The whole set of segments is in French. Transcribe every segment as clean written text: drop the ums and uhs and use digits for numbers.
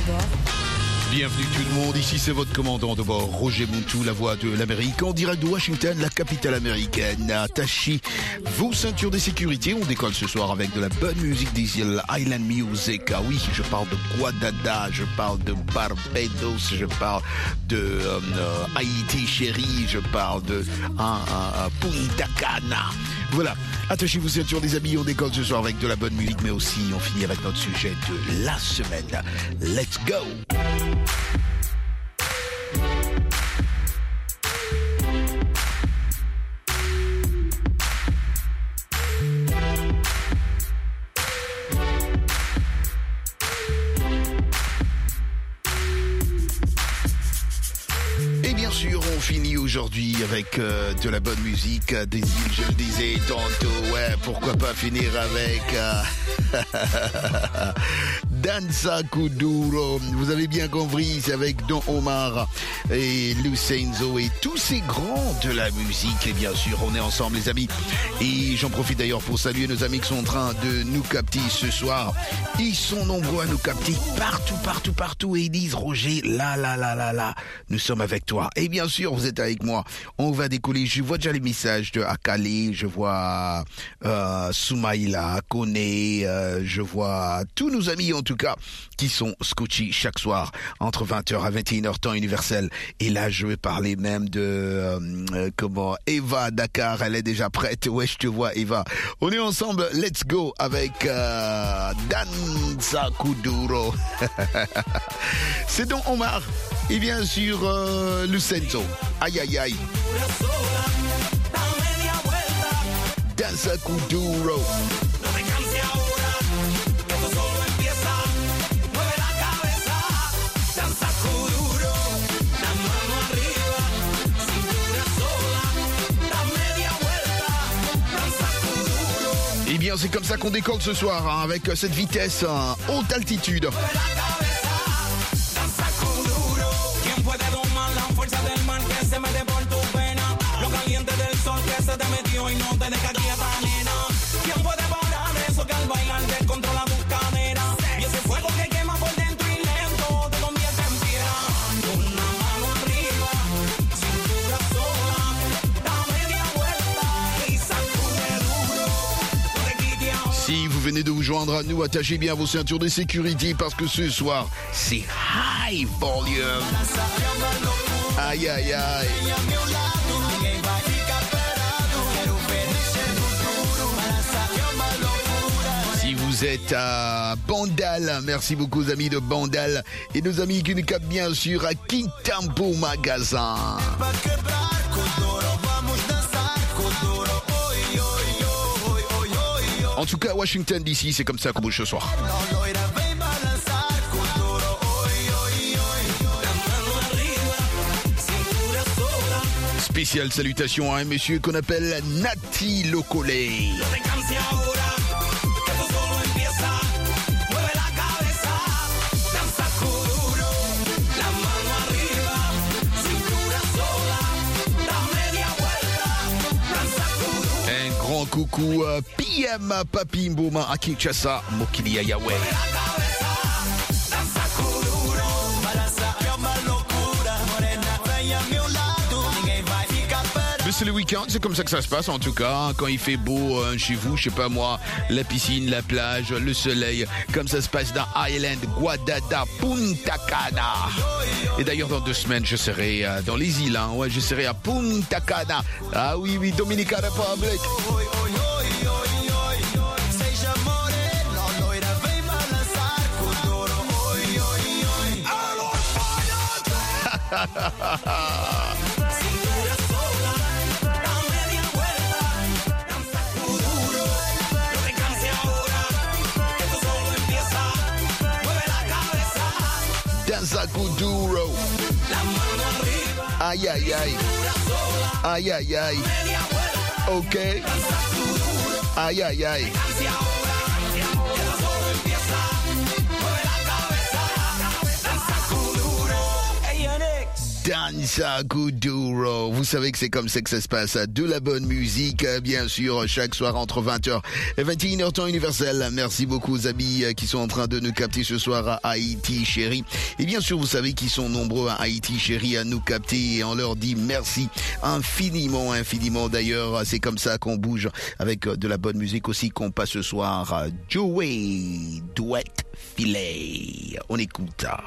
bord. Bienvenue tout le monde, ici c'est votre commandant de bord, Roger Montou, la voix de l'Amérique, en direct de Washington, la capitale américaine. Attachez vos ceintures de sécurité, on décolle ce soir avec de la bonne musique des îles Island Music. Ah oui, je parle de Guadada, je parle de Barbados, je parle de Haïti chérie, je parle de Punta Cana. Voilà, attachez vos ceintures des amis, on décolle ce soir avec de la bonne musique, mais aussi on finit avec notre sujet de la semaine. Let's go! On finit aujourd'hui avec de la bonne musique des îles, je le disais tantôt, ouais, pourquoi pas finir avec Danza Kuduro, vous avez bien compris, c'est avec Don Omar et Lucenzo et tous ces grands de la musique, et bien sûr on est ensemble les amis, et j'en profite d'ailleurs pour saluer nos amis qui sont en train de nous capter ce soir, ils sont nombreux à nous capter partout, et ils disent Roger, là, nous sommes avec toi, et bien sûr vous êtes avec moi, on va décoller, je vois déjà les messages de Akale, je vois Soumaïla, Kone, je vois tous nos amis en tout cas qui sont scotchés chaque soir entre 20h à 21h temps universel, et là je vais parler même de Eva Dakar, elle est déjà prête, ouais je te vois Eva, on est ensemble, let's go avec Danza Kuduro. C'est Don Omar et bien sûr Lucenzo. Aïe Danza Kuduro. Eh bien c'est comme ça qu'on décolle ce soir, hein, avec cette vitesse haute altitude. Si vous venez de vous joindre à nous, attachez bien vos ceintures de sécurité parce que ce soir, c'est high volume. Aïe. Si vous êtes à Bandal, merci beaucoup aux amis de Bandal et nos amis qui nous captent bien sûr à Kintampo Magasin. En tout cas, Washington DC, c'est comme ça qu'on bouge ce soir. Spéciale salutation à un monsieur qu'on appelle Nati Lokole. Coucou PM Papi Mboma à Kinshasa, Mokili Yahweh. Mais c'est le week-end, c'est comme ça que ça se passe en tout cas. Quand il fait beau chez vous, je sais pas moi, la piscine, la plage, le soleil, comme ça se passe dans Island, Guadada, Punta Cana. Et d'ailleurs dans 2 semaines, je serai dans les îles, hein. Ouais, je serai à Punta Cana. Ah oui, Dominican Republic. Danza Kuduro. Aïe. Ok. Aïe. Danza Mensa Kuduro. Vous savez que c'est comme ça que ça se passe. De la bonne musique, bien sûr, chaque soir entre 20h et 21h temps universel. Merci beaucoup aux amis qui sont en train de nous capter ce soir à Haïti, chérie. Et bien sûr, vous savez qu'ils sont nombreux à Haïti, chérie, à nous capter. Et on leur dit merci infiniment, infiniment. D'ailleurs, c'est comme ça qu'on bouge avec de la bonne musique aussi qu'on passe ce soir. Joey Duet Filet. On écoute ça.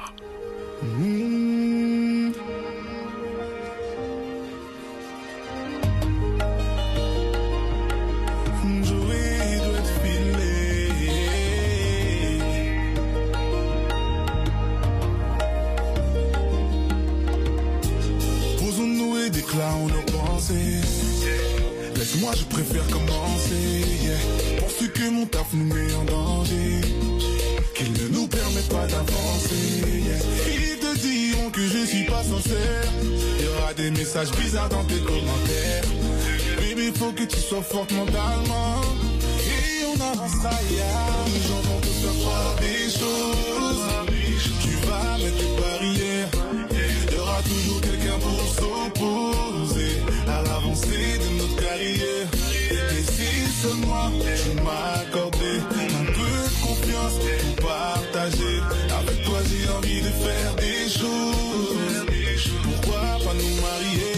Posons-nous et déclarons nos pensées. Laisse-moi, je préfère commencer. Penses-tu que mon taf nous met en danger? Qu'il ne nous permet pas d'avancer. Ils te diront que je suis pas sincère. Il y aura des messages bizarres dans tes commentaires. Baby, faut que tu sois forte mentalement. Et on avancera hier. Les gens vont te faire croire des choses. Tu vas mettre des barrières. Il y aura toujours quelqu'un pour s'opposer à l'avancée de notre carrière. Et si seulement tu m'accordais un peu de confiance pour partager. Avec toi j'ai envie de faire des choses. Pourquoi pas nous marier?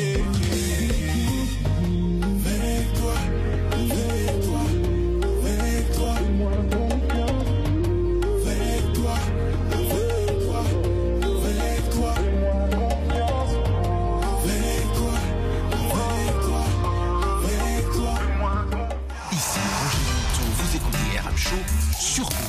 Avec toi, avec toi, avec toi. Avec toi, avec toi, avec toi. Avec toi, avec toi, avec toi. Ici Roger Minto, vous écoutez RM Show sur VOA.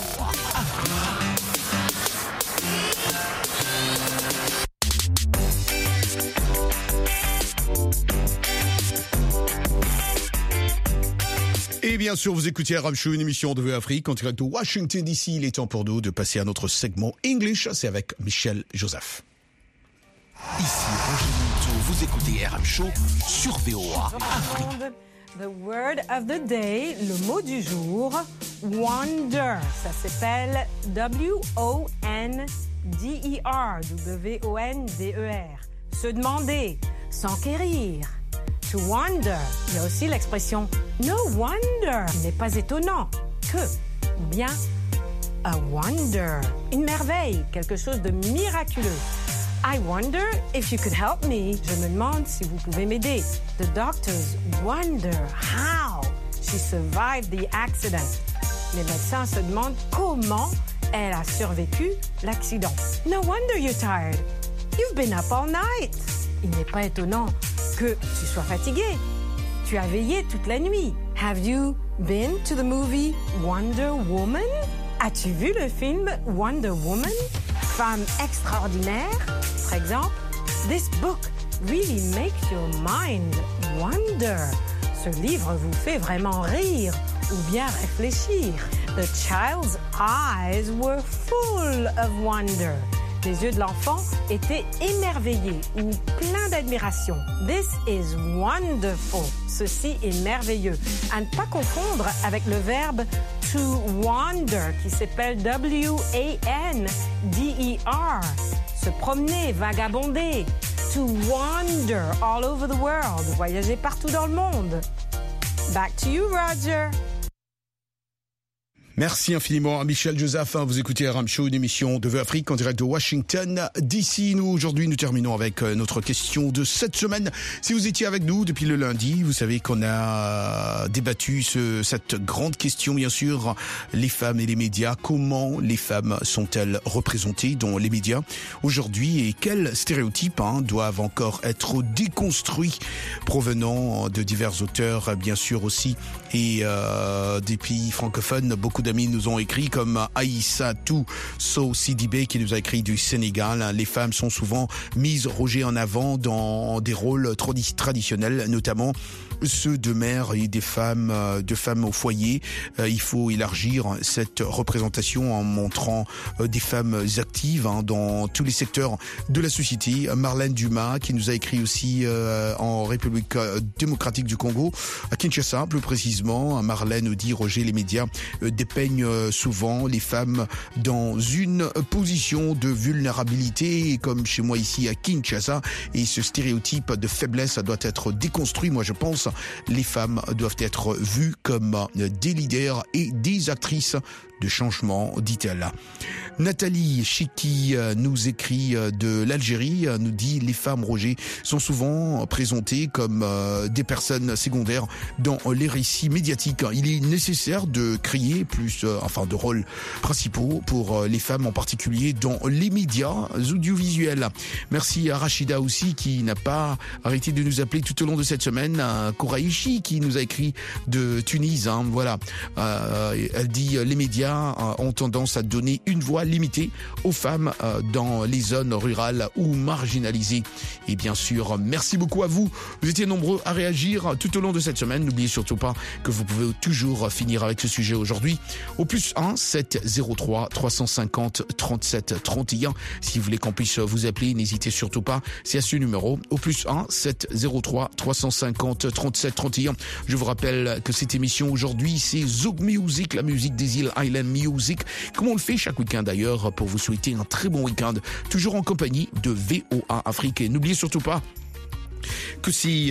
Et bien sûr, vous écoutez RM Show, une émission de VOA Afrique en direct de Washington DC. Il est temps pour nous de passer à notre segment English. C'est avec Michel Joseph. Ici Roger Minto, vous écoutez RM Show sur VOA Afrique. The word of the day, le mot du jour, wonder. Ça s'appelle W-O-N-D-E-R, W-O-N-D-E-R. Se demander, s'enquérir. To wonder. Il y a aussi l'expression no wonder. Il n'est pas étonnant que, ou bien a wonder. Une merveille, quelque chose de miraculeux. I wonder if you could help me. Je me demande si vous pouvez m'aider. The doctors wonder how she survived the accident. Les médecins se demandent comment elle a survécu l'accident. No wonder you're tired. You've been up all night. Il n'est pas étonnant que tu sois fatigué. Tu as veillé toute la nuit. Have you been to the movie Wonder Woman? As-tu vu le film Wonder Woman? Femme extraordinaire, par exemple. This book really makes your mind wonder. Ce livre vous fait vraiment rire ou bien réfléchir. The child's eyes were full of wonder. Les yeux de l'enfant étaient émerveillés ou pleins d'admiration. This is wonderful. Ceci est merveilleux. À ne pas confondre avec le verbe to wander qui s'appelle W-A-N-D-E-R. Se promener, vagabonder. To wander all over the world. Voyager partout dans le monde. Back to you, Roger. Merci infiniment à Michel Joseph. Vous écoutez RM Show, une émission de VOA Afrique en direct de Washington DC. Nous, aujourd'hui, nous terminons avec notre question de cette semaine. Si vous étiez avec nous depuis le lundi, vous savez qu'on a débattu cette grande question, bien sûr, les femmes et les médias. Comment les femmes sont-elles représentées dans les médias aujourd'hui et quels stéréotypes doivent encore être déconstruits provenant de divers auteurs, bien sûr aussi, et des pays francophones. Beaucoup d'amis nous ont écrit comme Aïssatou Sow Sidibé qui nous a écrit du Sénégal. Les femmes sont souvent mises, Roger, en avant dans des rôles traditionnels, notamment ceux de mères et des femmes, de femmes au foyer. Il faut élargir cette représentation en montrant des femmes actives dans tous les secteurs de la société. Marlène Dumas qui nous a écrit aussi en République démocratique du Congo, à Kinshasa plus précisément. Marlène nous dit: Roger, les médias dépeignent souvent les femmes dans une position de vulnérabilité, comme chez moi ici à Kinshasa, et ce stéréotype de faiblesse doit être déconstruit. Moi je pense les femmes doivent être vues comme des leaders et des actrices de changement, dit-elle. Nathalie Chiki nous écrit de l'Algérie, nous dit: les femmes, Roger, sont souvent présentées comme des personnes secondaires dans les récits médiatiques. Il est nécessaire de créer plus, de rôles principaux pour les femmes, en particulier dans les médias audiovisuels. Merci à Rachida aussi qui n'a pas arrêté de nous appeler tout au long de cette semaine. Kouraïchi qui nous a écrit de Tunis. Voilà, elle dit: les médias ont tendance à donner une voix limitée aux femmes dans les zones rurales ou marginalisées. Et bien sûr, merci beaucoup à vous. Vous étiez nombreux à réagir tout au long de cette semaine. N'oubliez surtout pas que vous pouvez toujours finir avec ce sujet aujourd'hui au +1 703 350 37 31. Si vous voulez qu'on puisse vous appeler, n'hésitez surtout pas. C'est à ce numéro au +1 703 350 37 31. Je vous rappelle que cette émission aujourd'hui, c'est Zouk Music, la musique des îles Island Music, comme on le fait chaque week-end d'ailleurs, pour vous souhaiter un très bon week-end, toujours en compagnie de VOA Afrique. Et n'oubliez surtout pas que c'est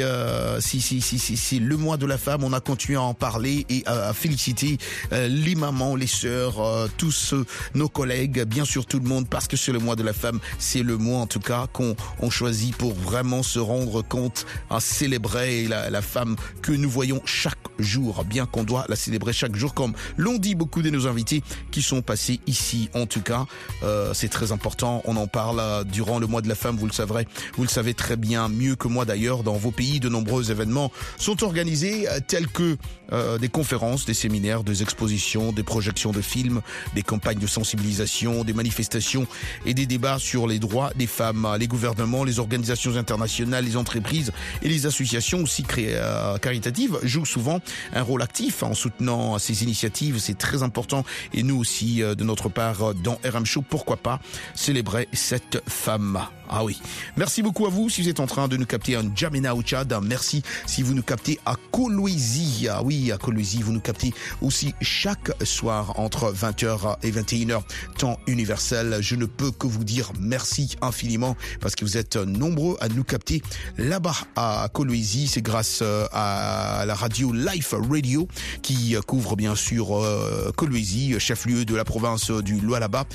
le mois de la femme. On a continué à en parler et à féliciter les mamans, les sœurs, tous nos collègues, bien sûr tout le monde, parce que c'est le mois de la femme. C'est le mois en tout cas qu'on choisit pour vraiment se rendre compte, à célébrer la femme que nous voyons chaque jour, bien qu'on doit la célébrer chaque jour, comme l'ont dit beaucoup de nos invités qui sont passés ici. En tout cas, c'est très important. On en parle durant le mois de la femme, vous le savez très bien, mieux que moi d'ailleurs. Dans vos pays, de nombreux événements sont organisés tels que des conférences, des séminaires, des expositions, des projections de films, des campagnes de sensibilisation, des manifestations et des débats sur les droits des femmes. Les gouvernements, les organisations internationales, les entreprises et les associations aussi caritatives jouent souvent un rôle actif en soutenant ces initiatives. C'est très important et nous aussi, de notre part, dans RM Show, pourquoi pas célébrer cette femme. Ah oui. Merci beaucoup à vous si vous êtes en train de nous capter en N'Djamena au Tchad. Merci si vous nous captez à Kolwezi. Ah oui, à Kolwezi, vous nous captez aussi chaque soir entre 20h et 21h, temps universel. Je ne peux que vous dire merci infiniment parce que vous êtes nombreux à nous capter là-bas à Kolwezi. C'est grâce à la radio Life Radio qui couvre bien sûr Kolwezi, chef-lieu de la province du Lualaba,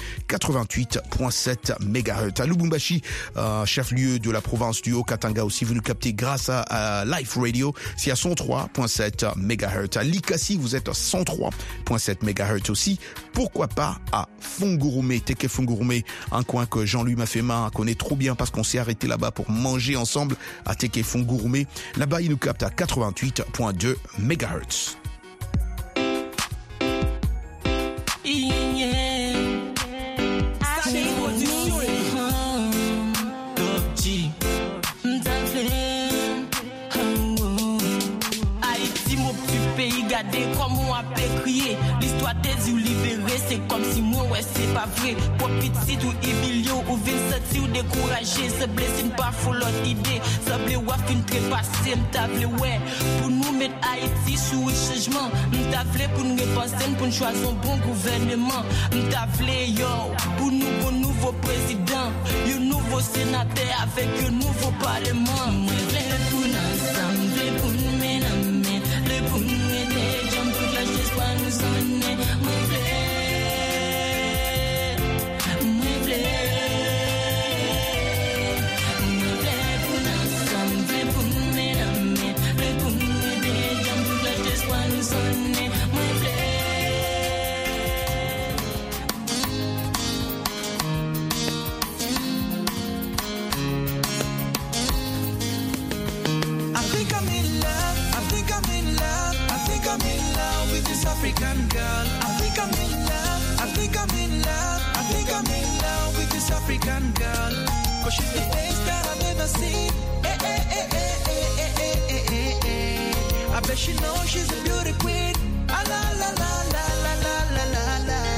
88.7 MHz. À Lubumbashi, chef-lieu de la province du Haut-Katanga aussi, vous nous captez grâce à Life Radio, c'est à 103.7 MHz. À Likasi, vous êtes à 103.7 MHz aussi. Pourquoi pas à Fungurume, Teke Fungurume, un coin que Jean-Louis Mafema connaît trop bien parce qu'on s'est arrêté là-bas pour manger ensemble à Teke Fungurume. Là-bas, il nous capte à 88.2 MHz. Comme on a crié, l'histoire des yeux libérés, c'est comme si moi, ouais, c'est pas vrai. Pour petit ou ébilio, ou Vincent, ou découragé, se blesser, pas fou l'autre idée. Ça blé, waf, une trépassée, m'tavle, ouais. Pour nous mettre Haïti sous le changement, m'tavle, pour nous repenser, pour nous choisir un bon gouvernement. M'tavle, yo, pour nous, bon nouveau président, un nouveau sénateur avec un nouveau parlement. M'vle, pour nous, ensemble, pour nous, ménamer, le pour nous. African girl, I think I'm in love, I think I'm in love, I think I'm in love with this African girl. Cause she's the face that I've never seen. Eh, eh, eh, eh, eh, eh, eh, eh, eh. I bet she knows she's a beauty queen. Ah, la la la la la la la la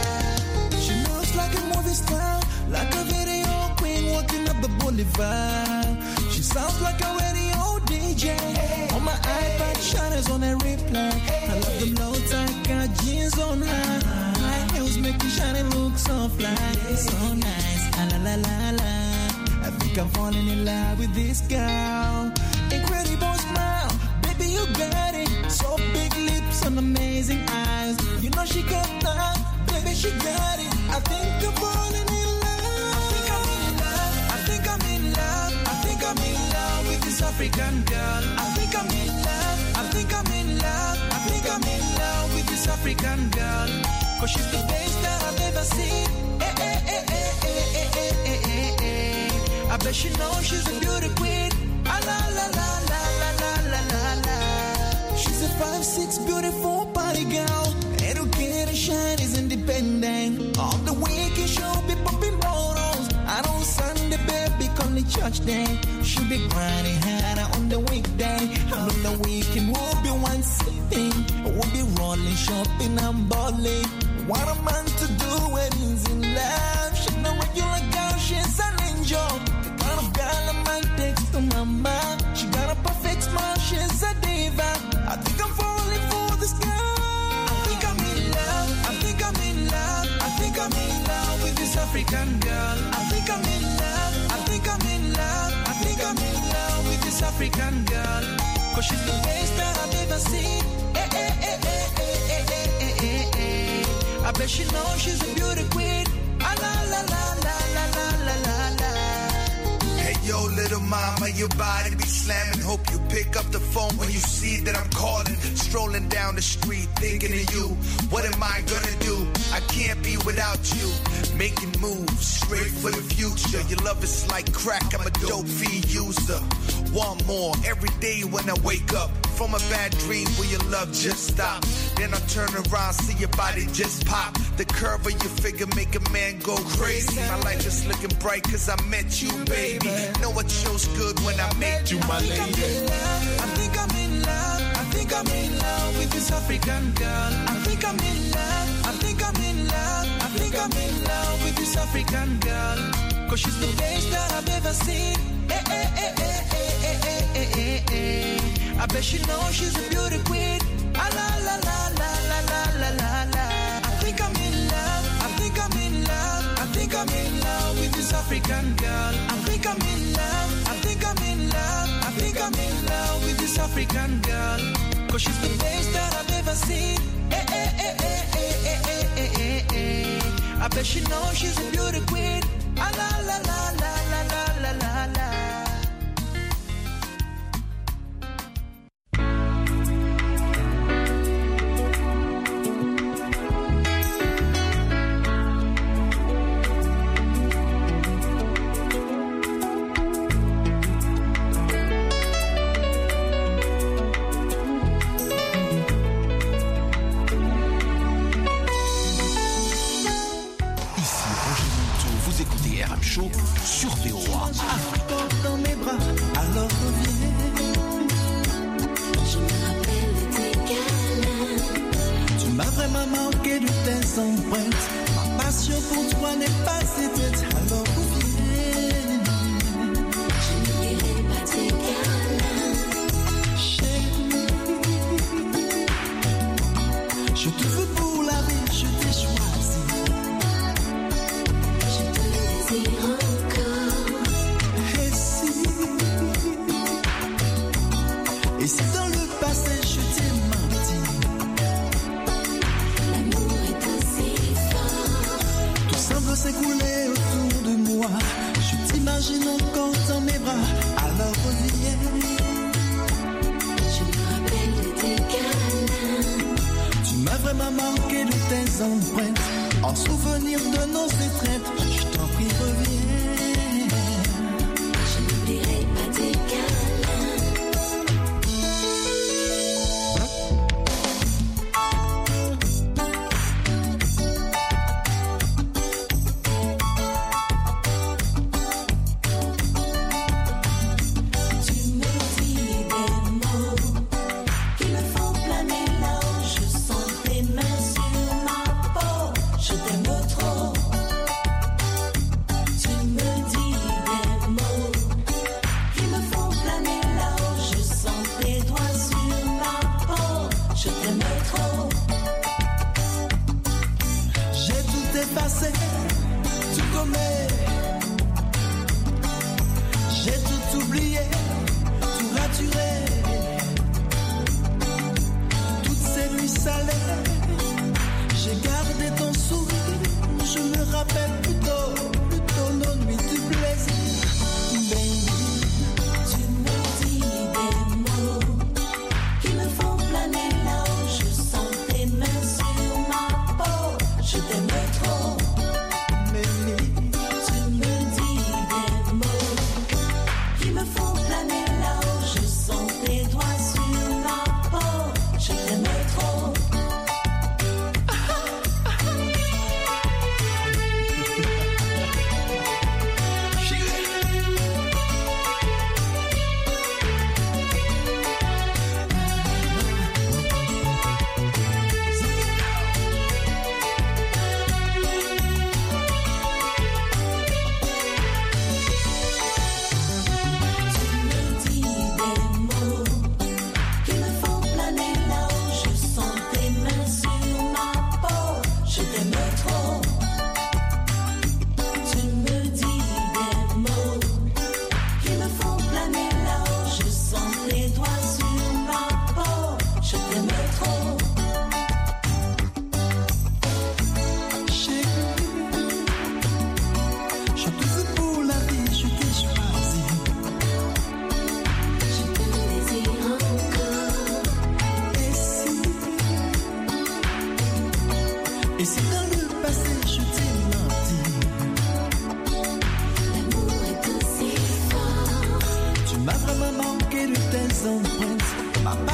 la. She moves like a movie star, like a video queen walking up the boulevard. She sounds like a radio DJ. On my iPad, Shana's on a replay. I love the low tight, got jeans on her. High heels making Shana look so fly, so nice. Ah, la la la la. I think I'm falling in love with this girl. Incredible smile, baby you got it. So big lips and amazing eyes. You know she got that, baby she got it. I think I'm falling in love. I think I'm in love. I think I'm in love. I think I'm in love with this African girl. I think I'm in love. I think I'm in love. I think I'm in love with this African girl. Cause she's the best that I've ever seen. Eh, eh, eh, eh, eh, eh, eh, eh, eh. I bet she knows she's a beauty queen. Ah, la la la la la la la la la. She's a 5'6" beautiful body girl. Educated, shine, is independent. On the weekend she'll be popping bottles. And on Sunday, baby, come to church day. She'll be grinding harder on the weekday. And on the weekend we'll be one sleeping. We'll be rolling, shopping and balling. What a man to do when he's in love. She's no regular girl, she's an angel. The kind of girl a man takes to mama. She got a perfect smile, she's a diva. I think I'm falling for this girl. I think I'm in love. I think I'm in love. I think I'm in love with this African girl. I think I'm in love. I think I'm in love. I think I'm in love with this African girl. Cause she's the best that I've ever seen. Eh, eh, eh, eh, eh, eh, eh, eh, eh, eh. I bet she knows she's a beauty queen. Ah, la la la la la la la la la. Hey yo, little mama, your body be slamming. Hope you pick up the phone when you see that I'm calling. Strolling down the street, thinking of you. What am I gonna do? I can't be without you. Making moves, straight for the future. Your love is like crack, I'm a dope fiend user. Want more every day when I wake up. From a bad dream where your love just stopped. Then I turn around, see your body just pop. The curve of your figure make a man go crazy. My life is looking bright cause I met you, baby. Know it shows good when I met you, my lady. I think I'm in love. I think I'm in love with this African girl. I think I'm in love. I think I'm in love. I think I'm in love with this African girl. Cause she's the best that I've ever seen. Eh, eh, eh, eh, eh, eh, eh, eh, eh. I bet she knows she's a beauty queen. Ah, la la la la la la la la la. I think I'm in love. I think I'm in love. I think I'm in love with this African girl. I think I'm in love. I think I'm in love. I think I'm in love with this African girl. Cause she's the best that I've ever seen. Eh, eh, eh, eh, eh, eh, eh, eh, eh, eh. I bet she knows she's a beauty queen. Ah, la la la la la la la la la. Show sur VOA Afrique. Dans mes bras, alors reviens. Je me rappelle de tes câlins. Tu m'as vraiment manqué de tes empreintes. Ma passion pour toi n'est pas éteinte, alors reviens. Je n'oublierai pas tes câlins. Chérie, je te veux pour la vie, je t'ai choisi. Et si dans le passé je t'ai menti, l'amour est ainsi fort. tout semble s'écouler autour de moi. Je t'imagine encore dans mes bras, alors reviens. Je me rappelle de tes câlins. Tu m'as vraiment manqué de tes empreintes. En souvenir de nos étreintes, je t'en prie reviens. Je n'oublierai pas tes câlins. Tu me dis des mots qui me font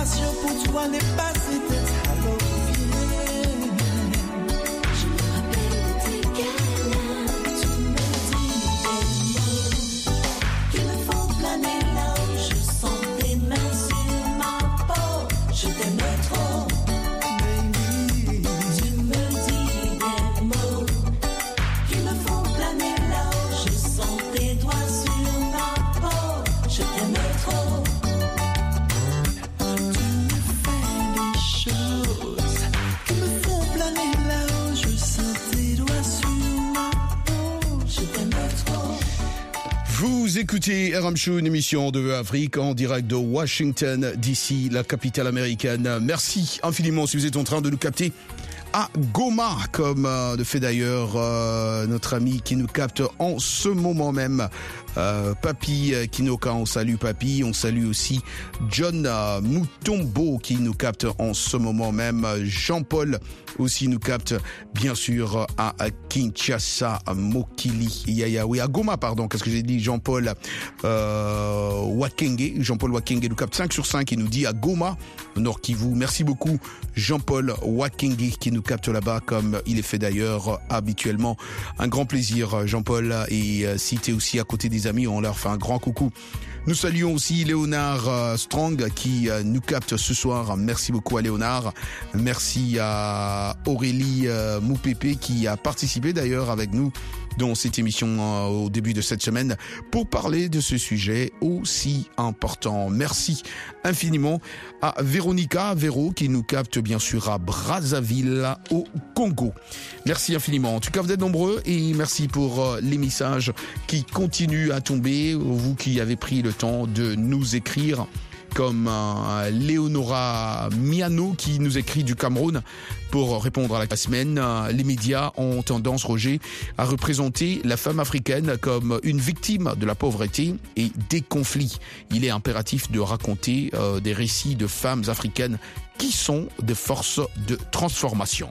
passion pour toi n'est pas éteinte. Alors viens. Je me rappelle de tes câlins. Tu me dis des mots qui me font planer là où je sens tes mains sur ma peau. Je t'aime trop. Tu me dis des mots qui me font planer là où je sens tes doigts sur ma peau. Je t'aime trop. Tu me fais des choses qui me font planer là où je sens tes doigts sur ma peau. Je t'aime trop. Vous écoutez RM Show, une émission de Afrique en direct de Washington, DC, la capitale américaine. Merci infiniment si vous êtes en train de nous capter à Goma, comme le fait d'ailleurs notre ami qui nous capte en ce moment même. Papi Kinoka, on salue Papi, on salue aussi John Mutombo qui nous capte en ce moment même. Jean-Paul aussi nous capte bien sûr à Kinshasa, Mokili, oui à Goma pardon, qu'est-ce que j'ai dit, Jean-Paul Wakenge nous capte 5 sur 5, il nous dit à Goma, Nord Kivu. Merci beaucoup Jean-Paul Wakenge qui nous capte là-bas comme il est fait d'ailleurs habituellement. Un grand plaisir Jean-Paul, et si tu es aussi à côté des amis, on leur fait un grand coucou. Nous saluons aussi Léonard Strong qui nous capte ce soir. Merci beaucoup à Léonard. Merci à Aurélie Moupépé qui a participé d'ailleurs avec nous dans cette émission au début de cette semaine pour parler de ce sujet aussi important. Merci infiniment à Véronica Véro qui nous capte bien sûr à Brazzaville au Congo. Merci infiniment. En tout cas, vous êtes nombreux et merci pour les messages qui continuent à tomber. Vous qui avez pris le temps de nous écrire, comme Léonora Miano qui nous écrit du Cameroun pour répondre à la semaine. Les médias ont tendance, Roger, à représenter la femme africaine comme une victime de la pauvreté et des conflits. Il est impératif de raconter des récits de femmes africaines qui sont des forces de transformation.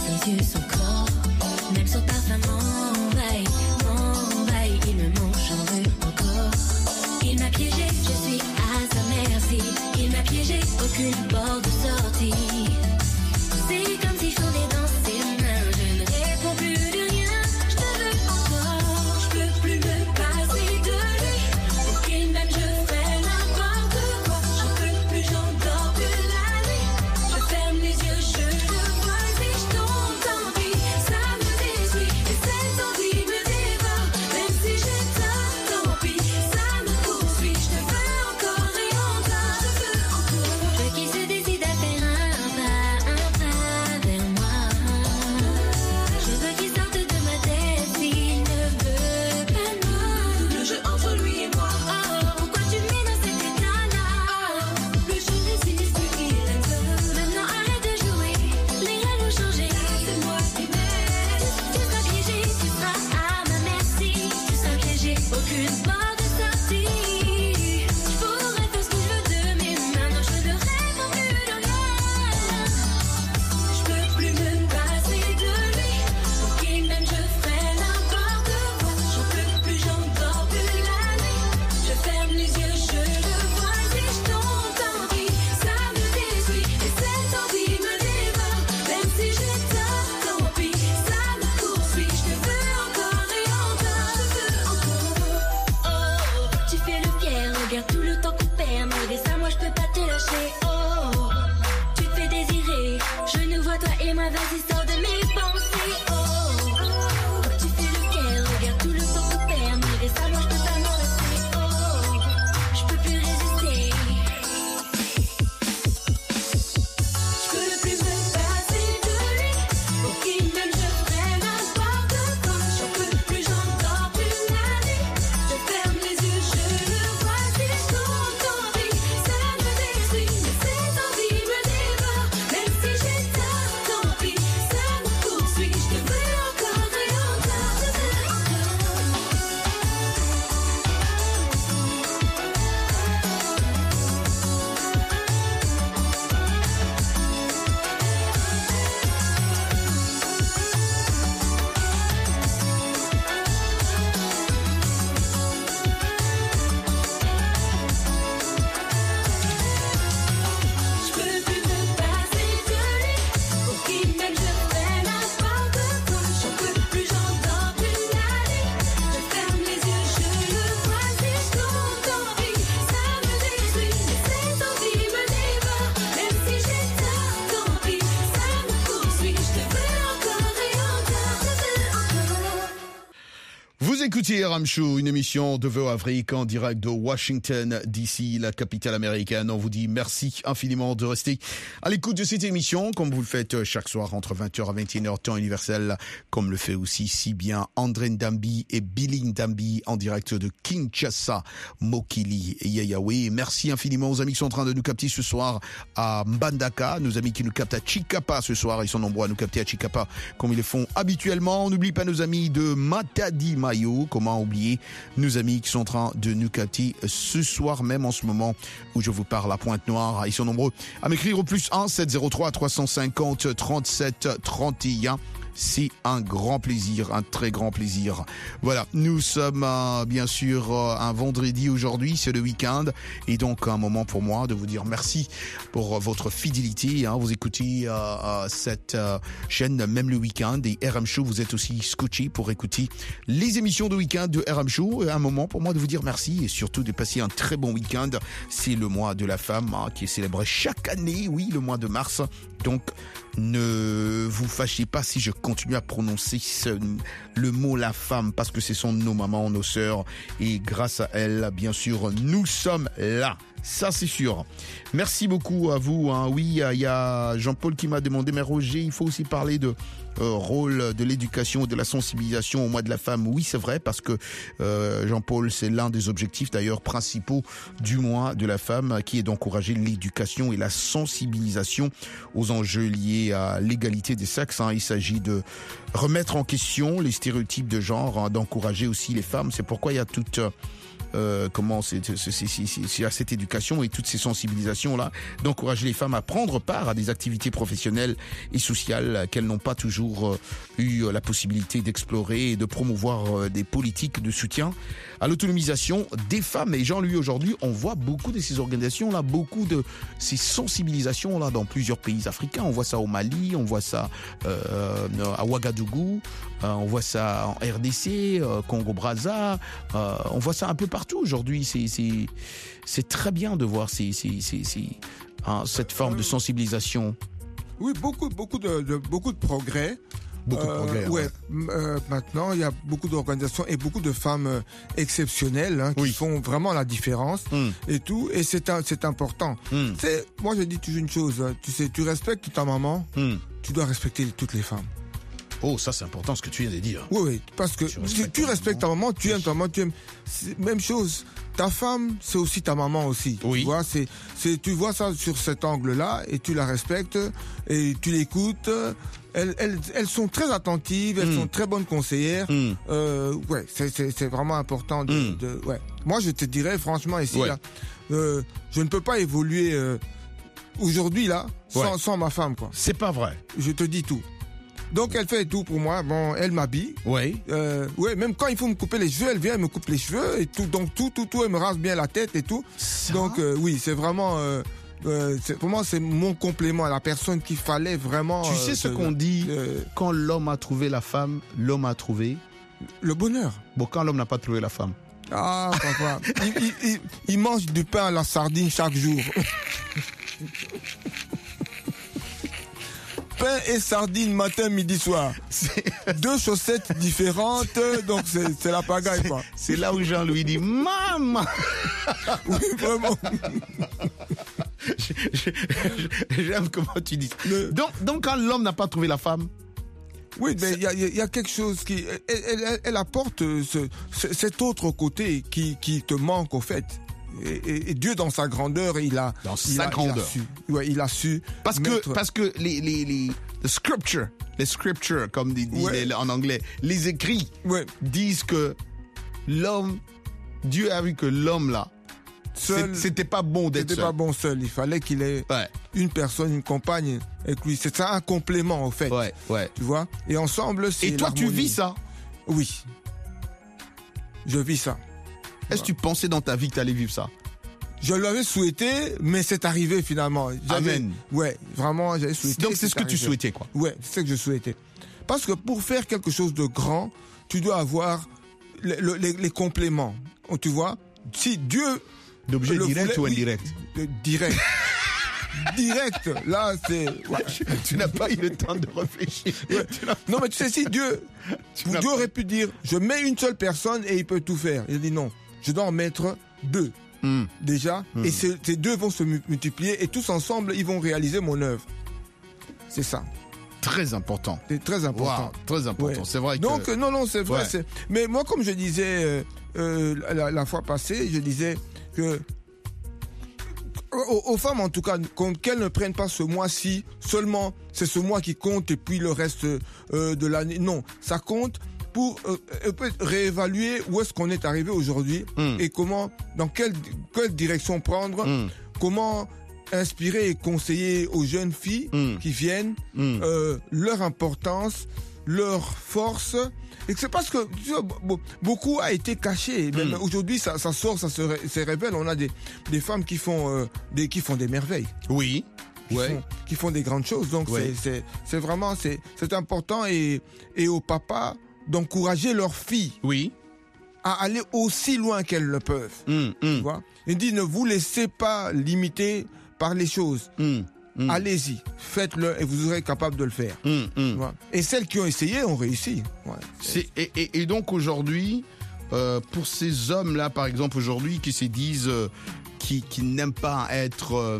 Son corps, même son parfum m'envahit, il me manque, j'en veux écoutez RM Show, une émission de VOA Afrique en direct de Washington DC, la capitale américaine. On vous dit merci infiniment de rester à l'écoute de cette émission, comme vous le faites chaque soir entre 20h à 21h, temps universel, comme le fait aussi si bien André Ndambi et Billy Ndambi en direct de Kinshasa, Mokili et Yayawe. Merci infiniment aux amis qui sont en train de nous capter ce soir à Mbandaka, nos amis qui nous captent à Chikapa ce soir. Ils sont nombreux à nous capter à Chikapa comme ils le font habituellement. On n'oublie pas nos amis de Matadi Mayo. Comment oublier nos amis qui sont en train de nous capter ce soir même en ce moment où je vous parle à Pointe-Noire. Ils sont nombreux à m'écrire au +1 703 350 37 31. C'est un grand plaisir, un très grand plaisir. Voilà, nous sommes bien sûr un vendredi aujourd'hui, c'est le week-end, et donc un moment pour moi de vous dire merci pour votre fidélité. Vous écoutez cette chaîne même le week-end, et RM Show, vous êtes aussi scotché pour écouter les émissions de week-end de RM Show. Un moment pour moi de vous dire merci et surtout de passer un très bon week-end. C'est le mois de la femme qui est célébré chaque année, oui, le mois de mars. Donc, ne vous fâchez pas si je continue à prononcer le mot la femme, parce que ce sont nos mamans, nos sœurs, et grâce à elles, bien sûr, nous sommes là. Ça, c'est sûr. Merci beaucoup à vous. Oui, il y a Jean-Paul qui m'a demandé, mais Roger, il faut aussi parler de rôle de l'éducation et de la sensibilisation au mois de la femme. Oui, c'est vrai, parce que Jean-Paul, c'est l'un des objectifs d'ailleurs principaux du mois de la femme, qui est d'encourager l'éducation et la sensibilisation aux enjeux liés à l'égalité des sexes. Il s'agit de remettre en question les stéréotypes de genre, d'encourager aussi les femmes. C'est pourquoi il y a toute... c'est à cette éducation et toutes ces sensibilisations-là, d'encourager les femmes à prendre part à des activités professionnelles et sociales qu'elles n'ont pas toujours eu la possibilité d'explorer, et de promouvoir des politiques de soutien à l'autonomisation des femmes. Et Jean-Louis, aujourd'hui, on voit beaucoup de ces organisations-là, beaucoup de ces sensibilisations-là dans plusieurs pays africains. On voit ça au Mali, on voit ça à Ouagadougou, on voit ça en RDC, Congo-Brazza, on voit ça un peu partout aujourd'hui. C'est très bien de voir cette forme de sensibilisation. Oui, beaucoup de progrès. Beaucoup de progrès. Maintenant, il y a beaucoup d'organisations et beaucoup de femmes exceptionnelles qui font vraiment la différence et tout. Et c'est important. Moi, je dis toujours une chose. Tu sais, tu respectes ta maman, tu dois respecter toutes les femmes. Oh, ça c'est important ce que tu viens de dire. Oui, parce que tu respectes ta maman, tu aimes ta maman, tu aimes. Même chose. Ta femme, c'est aussi ta maman aussi. Oui. Tu vois, tu vois ça sur cet angle-là et tu la respectes et tu l'écoutes. Elles sont très attentives, elles sont très bonnes conseillères. C'est vraiment important ouais. Moi, je te dirais franchement ici là, je ne peux pas évoluer aujourd'hui là sans ma femme, quoi. C'est pas vrai. Je te dis tout. Donc elle fait tout pour moi. Bon, elle m'habille. Oui. Même quand il faut me couper les cheveux, elle vient, elle me coupe les cheveux et tout. Donc tout, elle me rase bien la tête et tout. Ça? Donc oui, c'est vraiment. Pour moi, c'est mon complément à la personne qu'il fallait vraiment. Tu sais ce qu'on dit quand l'homme a trouvé la femme, l'homme a trouvé le bonheur. Bon, quand l'homme n'a pas trouvé la femme. Ah, papa. il mange du pain à la sardine chaque jour. Pain et sardines matin, midi, soir. Deux chaussettes différentes, donc c'est la pagaille, quoi. C'est là où Jean-Louis dit « Maman !» Oui, vraiment. J'aime comment tu dis. Donc quand l'homme n'a pas trouvé la femme. Oui, mais il y a quelque chose qui... Elle apporte cet autre côté qui te manque, au fait. Et Dieu, dans sa grandeur, il a su. Ouais, il a su. Parce que les scriptures, comme dit en anglais, les écrits disent que Dieu a vu que l'homme là, seul, c'était pas bon d'être seul. C'était pas bon seul. Il fallait qu'il ait une personne, une compagne avec lui. C'est ça, un complément, au fait. Ouais. Tu vois? Et ensemble, c'est. Et toi, l'harmonie. tu vis ça? Oui. Je vis ça. Est-ce que tu pensais dans ta vie que tu allais vivre ça? Je l'avais souhaité, mais c'est arrivé finalement. Amen. Ouais, vraiment, j'avais souhaité. Donc c'est ce que tu souhaitais, quoi. Ouais, c'est ce que je souhaitais. Parce que pour faire quelque chose de grand, tu dois avoir les compléments. Tu vois? Si Dieu... D'objet direct ou indirect? Direct. direct. Là, c'est... Ouais. Tu n'as pas eu le temps de réfléchir. Ouais. Non, mais tu sais, si Dieu aurait pu dire, je mets une seule personne et il peut tout faire. Il a dit non, je dois en mettre 2. Déjà, et ces 2 vont se multiplier et tous ensemble, ils vont réaliser mon œuvre. C'est ça. Très important. C'est très important. Wow, très important. Ouais. C'est vrai que... Donc, non, c'est vrai. Ouais. Mais moi, comme je disais la fois passée, je disais que aux femmes, en tout cas, qu'elles ne prennent pas ce mois-ci seulement, c'est ce mois qui compte et puis le reste de l'année. Non, ça compte pour réévaluer où est-ce qu'on est arrivé aujourd'hui et comment, dans quelle direction prendre, comment inspirer et conseiller aux jeunes filles qui viennent leur importance, leur force. Et c'est parce que beaucoup a été caché. Même aujourd'hui, ça sort, ça se révèle. On a des femmes qui font des merveilles. Oui. Qui font des grandes choses. Donc c'est vraiment c'est important et aux papas d'encourager leurs filles. Oui. À aller aussi loin qu'elles le peuvent. Tu vois? Il dit ne vous laissez pas limiter par les choses. Allez-y, faites-le et vous serez capable de le faire. Et celles qui ont essayé ont réussi. Ouais. Et donc aujourd'hui, pour ces hommes-là, par exemple, aujourd'hui, qui se disent qui n'aiment pas être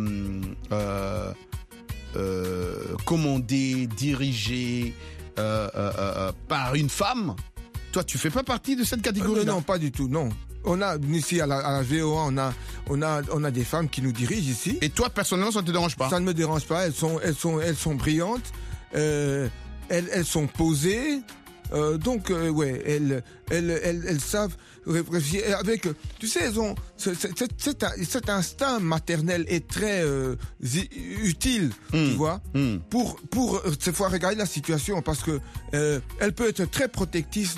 commandés, dirigés par une femme, toi, tu fais pas partie de cette catégorie-là? Non, pas du tout, non. On a ici à la VOA, on a des femmes qui nous dirigent ici. Et toi personnellement, ça ne te dérange pas? Ça ne me dérange pas. Elles sont brillantes. Elles sont posées. Donc elles savent réfléchir avec. Tu sais, elles ont cet instinct maternel est très utile, tu vois, pour cette fois regarder la situation parce que elle peut être très protectrice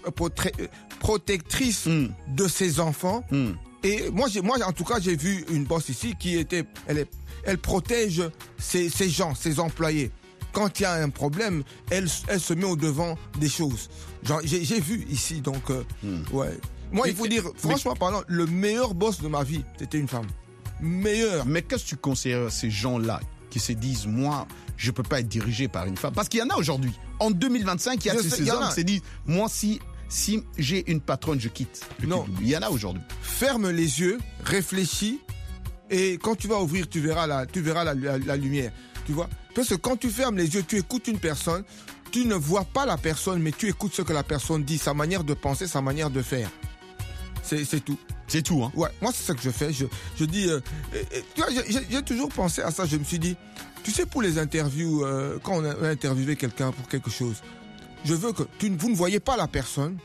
de ses enfants. Et moi en tout cas j'ai vu une boss ici qui était elle protège ses gens, ses employés. Quand il y a un problème, elle se met au devant des choses. Genre, j'ai vu ici, donc ouais. Moi, il faut dire, franchement parlant, le meilleur boss de ma vie, c'était une femme. Meilleur. Mais qu'est-ce que tu conseilles à ces gens-là qui se disent, moi, je peux pas être dirigé par une femme? Parce qu'il y en a aujourd'hui. En 2025, il y a ces hommes qui se disent, moi, si j'ai une patronne, je quitte. Non. Il y en a aujourd'hui. Ferme les yeux, réfléchis, et quand tu vas ouvrir, tu verras la lumière. Tu vois? Parce que quand tu fermes les yeux, tu écoutes une personne, tu ne vois pas la personne, mais tu écoutes ce que la personne dit, sa manière de penser, sa manière de faire. C'est tout. C'est tout, hein? Ouais, moi c'est ça que je fais. Je dis, tu vois, j'ai toujours pensé à ça. Je me suis dit, tu sais, pour les interviews, quand on a interviewé quelqu'un pour quelque chose, je veux que vous ne voyez pas la personne.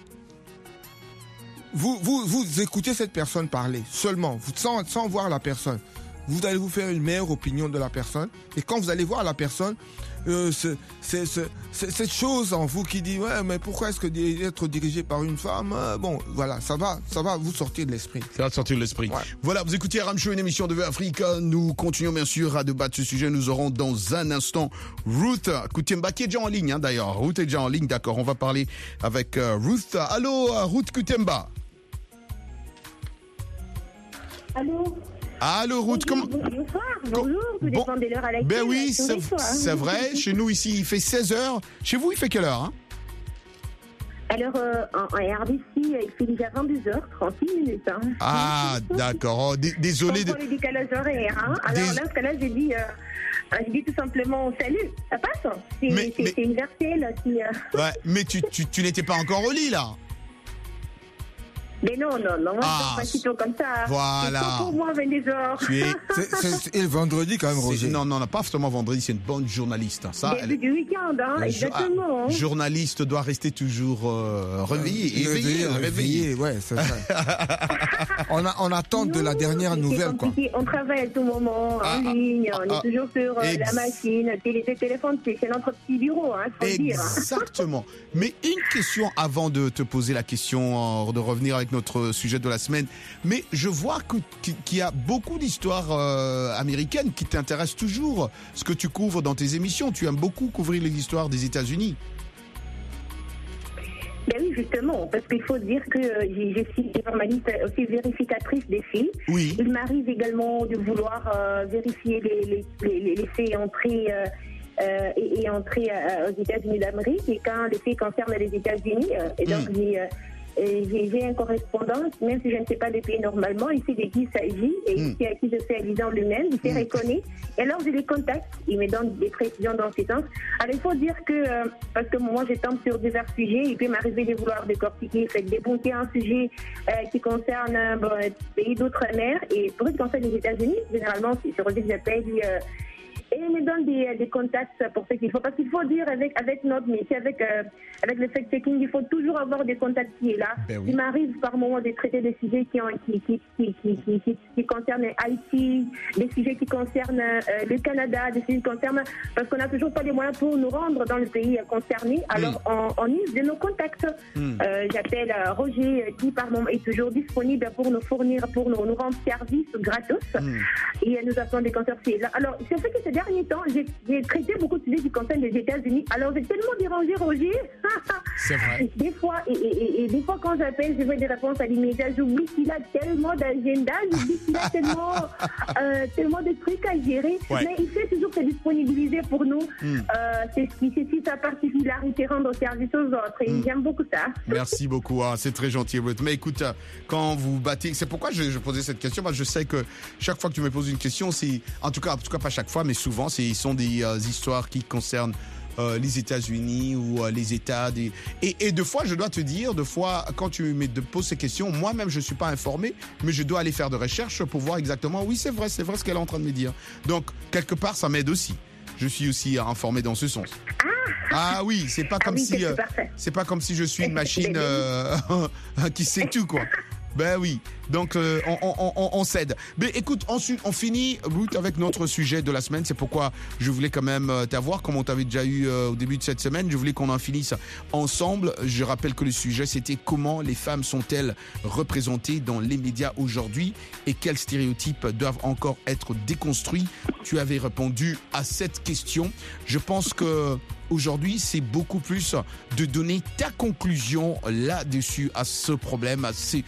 Vous écoutez cette personne parler seulement, sans voir la personne. Vous allez vous faire une meilleure opinion de la personne. Et quand vous allez voir la personne, cette chose en vous qui dit ouais, mais pourquoi est-ce que être dirigé par une femme, bon, voilà, ça va vous sortir de l'esprit. Ça va sortir de l'esprit. Ouais. Voilà, vous écoutez RM Show, une émission de Afrique. Nous continuons bien sûr à débattre ce sujet. Nous aurons dans un instant Ruth Kutemba qui est déjà en ligne, hein, d'ailleurs. Ruth est déjà en ligne, d'accord. On va parler avec Ruth. Allô, Ruth Kutemba. Allô, Ruth, comment... Bonsoir, bonjour, vous dépendez l'heure à laquelle. Ben oui, c'est vrai. Chez nous, ici, il fait 16h. Chez vous, il fait quelle heure, hein? Alors, en RDC, il fait déjà 22h36 minutes. Hein. Ah, d'accord. Oh, désolé. Pour le décalage horaire. Hein. Alors là, dans ce cas-là, j'ai dit tout simplement salut. Ça passe? C'est universel. Ouais, mais tu n'étais pas encore au lit, là? Mais non, moi je suis pas si tôt comme ça. Voilà. C'est pour moi, 22h. Et le vendredi quand même, Roger. Non, pas forcément vendredi, c'est une bonne journaliste. Ça, début du week-end, hein, exactement. Journaliste doit rester toujours réveillé. Ouais, c'est ça. on attend de la dernière nouvelle, quoi. On travaille à tout moment, en ligne, on est toujours sur la machine, téléphone, c'est notre petit bureau, hein, faut le dire. Exactement. Mais une question avant de te poser la question, de revenir avec notre sujet de la semaine, mais je vois qu'il y a beaucoup d'histoires américaines qui t'intéressent toujours, ce que tu couvres dans tes émissions. Tu aimes beaucoup couvrir les histoires des États-Unis. Ben oui, justement, parce qu'il faut dire que je suis journaliste aussi vérificatrice des faits. Oui. Il m'arrive également de vouloir vérifier les faits entrés et entrer aux États-Unis d'Amérique, et quand les faits concernent les États-Unis, et donc j'ai un correspondant, même si je ne sais pas des pays normalement, il sait de qui il s'agit, et ici à qui je fais allusion lui-même, il se reconnaît, et alors je les contacte, il me donne des précisions dans ce sens. Alors il faut dire que, parce que moi je tombe sur divers sujets, il peut m'arriver de vouloir décortiquer, débunker un sujet qui concerne un pays d'outre-mer, et pour ce qui concerne les États-Unis, généralement, c'est sur lequel j'appelle, et il me donne des contacts pour ce qu'il faut. Parce qu'il faut dire, avec notre métier, avec le fact-checking, il faut toujours avoir des contacts qui est là. Ben oui. Il m'arrive par moment de traiter des sujets qui concernent Haïti, des sujets qui concernent le Canada, des sujets qui concernent... Parce qu'on n'a toujours pas les moyens pour nous rendre dans le pays concerné. Alors, on use de nos contacts. J'appelle Roger, qui par moment est toujours disponible pour nous fournir, pour nous rendre service gratos. Et nous avons des contacts là. Alors, c'est fait que ces derniers temps, j'ai traité beaucoup de sujets qui concernent les États-Unis. Alors, j'ai tellement dérangé Roger. C'est vrai. Des fois, et des fois, quand j'appelle, je veux des réponses à l'immédiat. J'oublie qu'il a tellement d'agenda, j'oublie qu'il a tellement de trucs à gérer. Ouais. Mais il fait toujours se disponibiliser pour nous. C'est sa particularité, rendre service aux autres. Et j'aime beaucoup ça. Merci beaucoup, hein, c'est très gentil, Ruth. Mais écoute, quand vous battez, c'est pourquoi je posais cette question, parce que je sais que chaque fois que tu me poses une question, c'est, en tout cas pas chaque fois, mais souvent, ce sont des histoires qui concernent les États-Unis ou les États. Et deux fois, je dois te dire, quand tu me poses ces questions, moi-même, je ne suis pas informé, mais je dois aller faire de recherche pour voir exactement, oui, c'est vrai ce qu'elle est en train de me dire. Donc, quelque part, ça m'aide aussi. Je suis aussi informé dans ce sens. Ah oui, c'est pas comme si je suis une machine qui sait tout, quoi. Ben oui, donc on cède. Mais écoute, ensuite on finit, Ruth, avec notre sujet de la semaine. C'est pourquoi je voulais quand même t'avoir, comme on t'avait déjà eu au début de cette semaine. Je voulais qu'on en finisse ensemble. Je rappelle que le sujet, c'était comment les femmes sont-elles représentées dans les médias aujourd'hui et quels stéréotypes doivent encore être déconstruits. Tu avais répondu à cette question. Je pense que aujourd'hui, c'est beaucoup plus de donner ta conclusion là-dessus à ce problème.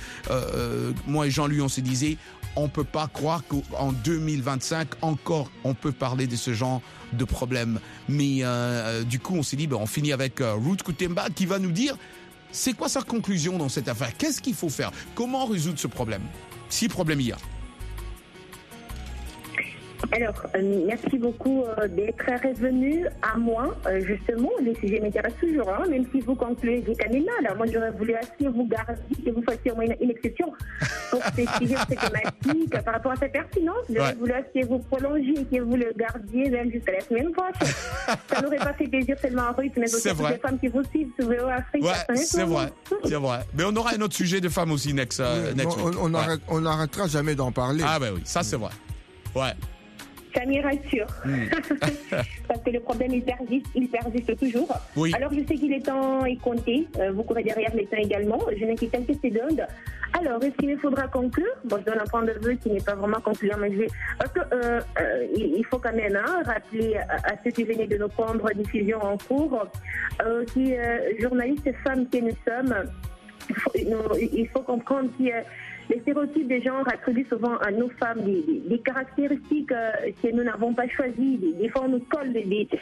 Moi et Jean-Louis, on se disait, on peut pas croire qu'en 2025 encore, on peut parler de ce genre de problème. Mais du coup, on s'est dit, on finit avec Ruth Kutemba qui va nous dire, c'est quoi sa conclusion dans cette affaire? Qu'est-ce qu'il faut faire? Comment résoudre ce problème? Si problème il y a. Alors, merci beaucoup d'être revenu à moi. Justement, le sujet m'intéresse toujours, hein, même si vous concluez j'ai quand même là. Alors, moi, j'aurais voulu que vous gardiez, que vous fassiez au moins une exception pour ces sujets, ces thématiques, par rapport à sa pertinence. J'aurais voulu que vous prolongiez et que vous le gardiez même jusqu'à la semaine prochaine. Ça n'aurait pas fait plaisir seulement à Ruth, mais aussi à toutes les femmes qui vous suivent sur VO Afrique. Ouais, c'est vrai. Mais on aura un autre sujet de femmes aussi next week. On n'arrêtera jamais d'en parler. Ah ben oui, ça c'est vrai. Ouais. Ça m'y rassure. Parce que le problème, il persiste toujours. Oui. Alors, je sais qu'il est temps et compté. Vous courez derrière les temps également. Je n'ai que quelques secondes. Alors, est-ce qu'il me faudra conclure? Bon, je donne un point de vue qui n'est pas vraiment concluant, mais parce que il faut quand même rappeler à ceux qui venaient de nos prendre diffusion en cours, qui journalistes et femmes que nous sommes, il faut comprendre que les stéréotypes des genres attribuent souvent à nos femmes des caractéristiques que nous n'avons pas choisies. Des fois, on nous colle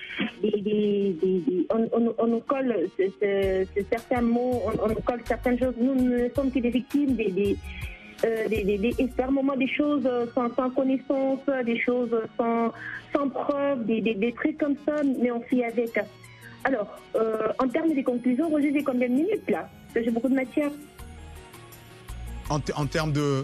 on nous colle certains mots, on nous colle certaines choses. Nous ne sommes que des victimes par moments des choses sans connaissance, des choses sans preuve, des trucs comme ça, mais on fait avec. Alors, en termes de conclusion, Roger, j'ai combien de minutes là? Parce que j'ai beaucoup de matière. En termes de...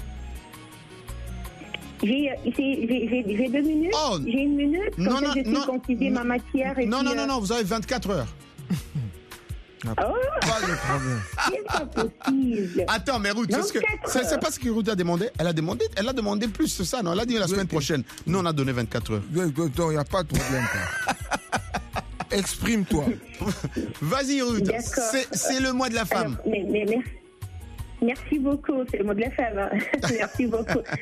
J'ai 2 minutes. Oh. J'ai 1 minute. Comme ça, je sais concilier ma matière. Et non, vous avez 24 heures. Oh, pas de problème. C'est pas possible. Attends, mais Ruth, c'est pas ce que Ruth a demandé. Elle a demandé plus que ça, non? Elle a dit la semaine prochaine. Nous, on a donné 24 heures. Il n'y a pas de problème. Exprime-toi. Vas-y, Ruth. C'est le mois de la femme. Alors, merci beaucoup. C'est le mot de la femme. Hein. Merci beaucoup.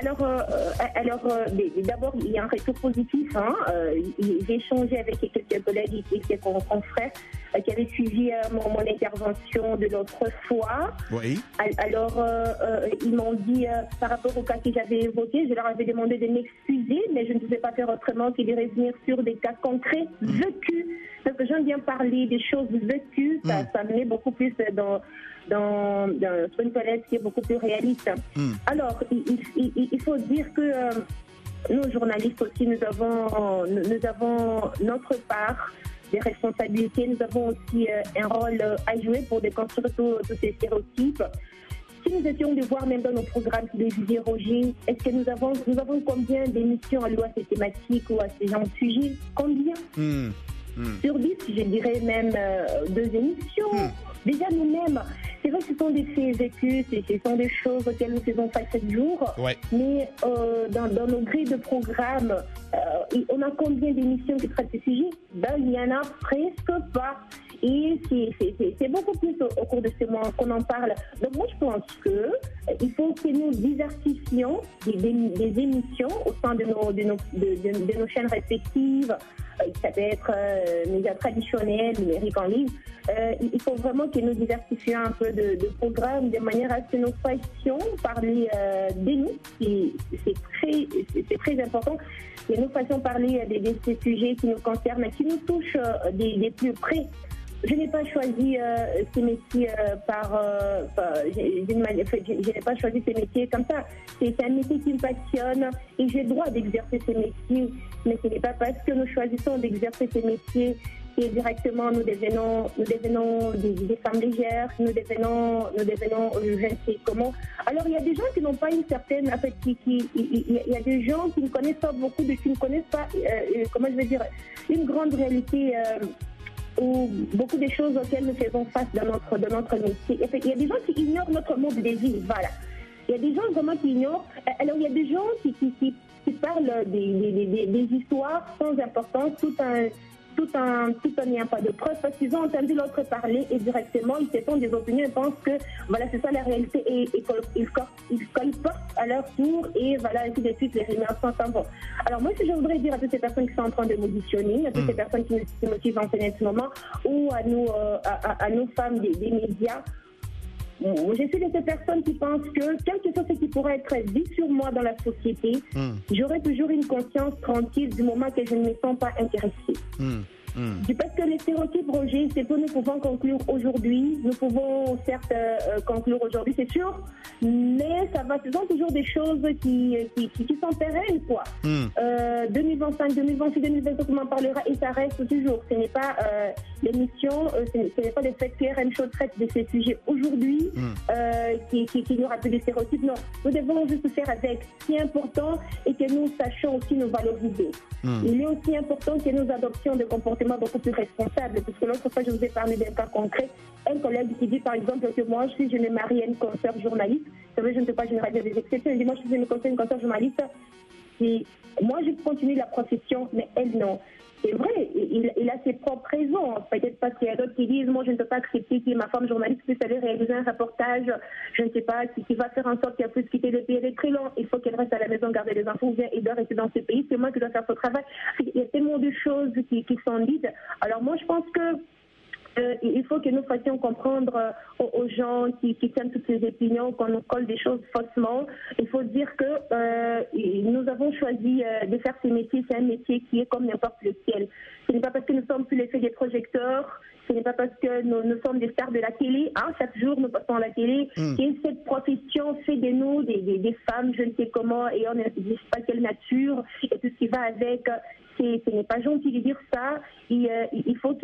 D'abord, il y a un retour positif. J'ai échangé avec quelques collègues et quelques confrères qui avaient suivi mon intervention de l'autre fois. Oui. Alors, ils m'ont dit, par rapport au cas que j'avais évoqué, je leur avais demandé de m'excuser, mais je ne pouvais pas faire autrement que de revenir sur des cas concrets vécus. Parce que j'aime bien parler des choses vécues, ça me met beaucoup plus sur une palette qui est beaucoup plus réaliste. Alors, il faut dire que nous, journalistes aussi, nous avons notre part des responsabilités, nous avons aussi un rôle à jouer pour déconstruire tous ces stéréotypes. Si nous étions de voir même dans nos programmes télévisés, Roger, est-ce que nous avons combien d'émissions allouées à ces thématiques ou à ces gens de sujets? Combien? Sur 10, je dirais même 2 émissions. Déjà nous-mêmes, c'est vrai que ce sont des faits vécus, ce sont des choses auxquelles nous faisons face chaque jour, mais dans nos grilles de programme, on a combien d'émissions qui traitent ces sujets? Il n'y en a presque pas. Et c'est beaucoup plus au cours de ces mois qu'on en parle. Donc moi, je pense qu'il faut que nous diversifions des émissions au sein de nos chaînes respectives. Ça peut être médias traditionnels, numériques en ligne. Il faut vraiment que nous diversifions un peu de programmes de manière à ce que nous fassions parler de nous. C'est très important. Que nous fassions parler de ces sujets qui nous concernent, qui nous touchent des plus près. Je n'ai pas choisi ces métiers je n'ai pas choisi ces métiers comme ça. C'est un métier qui me passionne et j'ai le droit d'exercer ces métiers. Mais ce n'est pas parce que nous choisissons d'exercer ces métiers et directement nous devenons des femmes légères, nous devenons je ne sais comment. Alors il y a des gens qui n'ont pas une certaine, en fait, il y a des gens qui ne connaissent pas qui ne connaissent pas, une grande réalité. Ou beaucoup de choses auxquelles nous faisons face dans notre métier. Et il y a des gens qui ignorent notre mode de vie, voilà. Il y a des gens vraiment qui ignorent. Alors il y a des gens qui parlent des histoires sans importance, tout en n'ayant pas de preuves, parce qu'ils ont entendu l'autre parler et directement ils se font des opinions et pensent que voilà, c'est ça la réalité et ils colportent à leur tour et voilà, ainsi de suite, les rumeurs s'en vont. Alors moi, ce que je voudrais dire à toutes ces personnes qui sont en train de m'auditionner, à toutes ces personnes qui me suivent en ce moment, ou à nous femmes des médias, je suis de ces personnes qui pensent que quelque chose qui pourrait être dit sur moi dans la société, j'aurai toujours une conscience tranquille du moment que je ne me sens pas intéressée. Parce que les stéréotypes, Roger, c'est que nous pouvons conclure aujourd'hui. Nous pouvons certes conclure aujourd'hui, c'est sûr, mais ce sont toujours des choses qui sont pérennes, quoi. 2025, 2026, 2025, on en parlera et ça reste toujours. Ce n'est pas l'émission, ce n'est pas le fait que RM Show traite de ces sujets aujourd'hui qui nous rappelle des stéréotypes. Non, nous devons juste faire avec. C'est important et que nous sachions aussi nous valoriser. Il est aussi important que nous adoptions des comportements beaucoup plus responsables, parce que l'autre fois je vous ai parlé d'un cas concret, un collègue qui dit par exemple que moi si je me marie à une consoeur journaliste, c'est vrai, je ne peux pas généraliser des exceptions, il dit moi si je me marie à une consoeur journaliste, moi je continue la profession, mais elle non. C'est vrai, il a ses propres raisons. Peut-être parce qu'il y a d'autres qui disent, moi je ne peux pas accepter que ma femme journaliste puisse aller réaliser un reportage, je ne sais pas, qui va faire en sorte qu'elle puisse quitter le pays. Elle est très long, il faut qu'elle reste à la maison, garder les enfants, ou bien elle doit rester dans ce pays, c'est moi qui dois faire ce travail. Il y a tellement de choses qui sont dites. Alors moi je pense que il faut que nous fassions comprendre aux gens qui tiennent toutes ces opinions qu'on nous colle des choses faussement. Il faut dire que nous avons choisi de faire ce métier. C'est un métier qui est comme n'importe lequel. Ce n'est pas parce que nous sommes sous l'effet des projecteurs, ce n'est pas parce que nous sommes des stars de la télé, chaque jour nous passons à la télé, que cette profession fait de nous des femmes, je ne sais comment, et on ne sait pas quelle nature, et tout ce qui va avec. Ce n'est pas gentil de dire ça. Il faut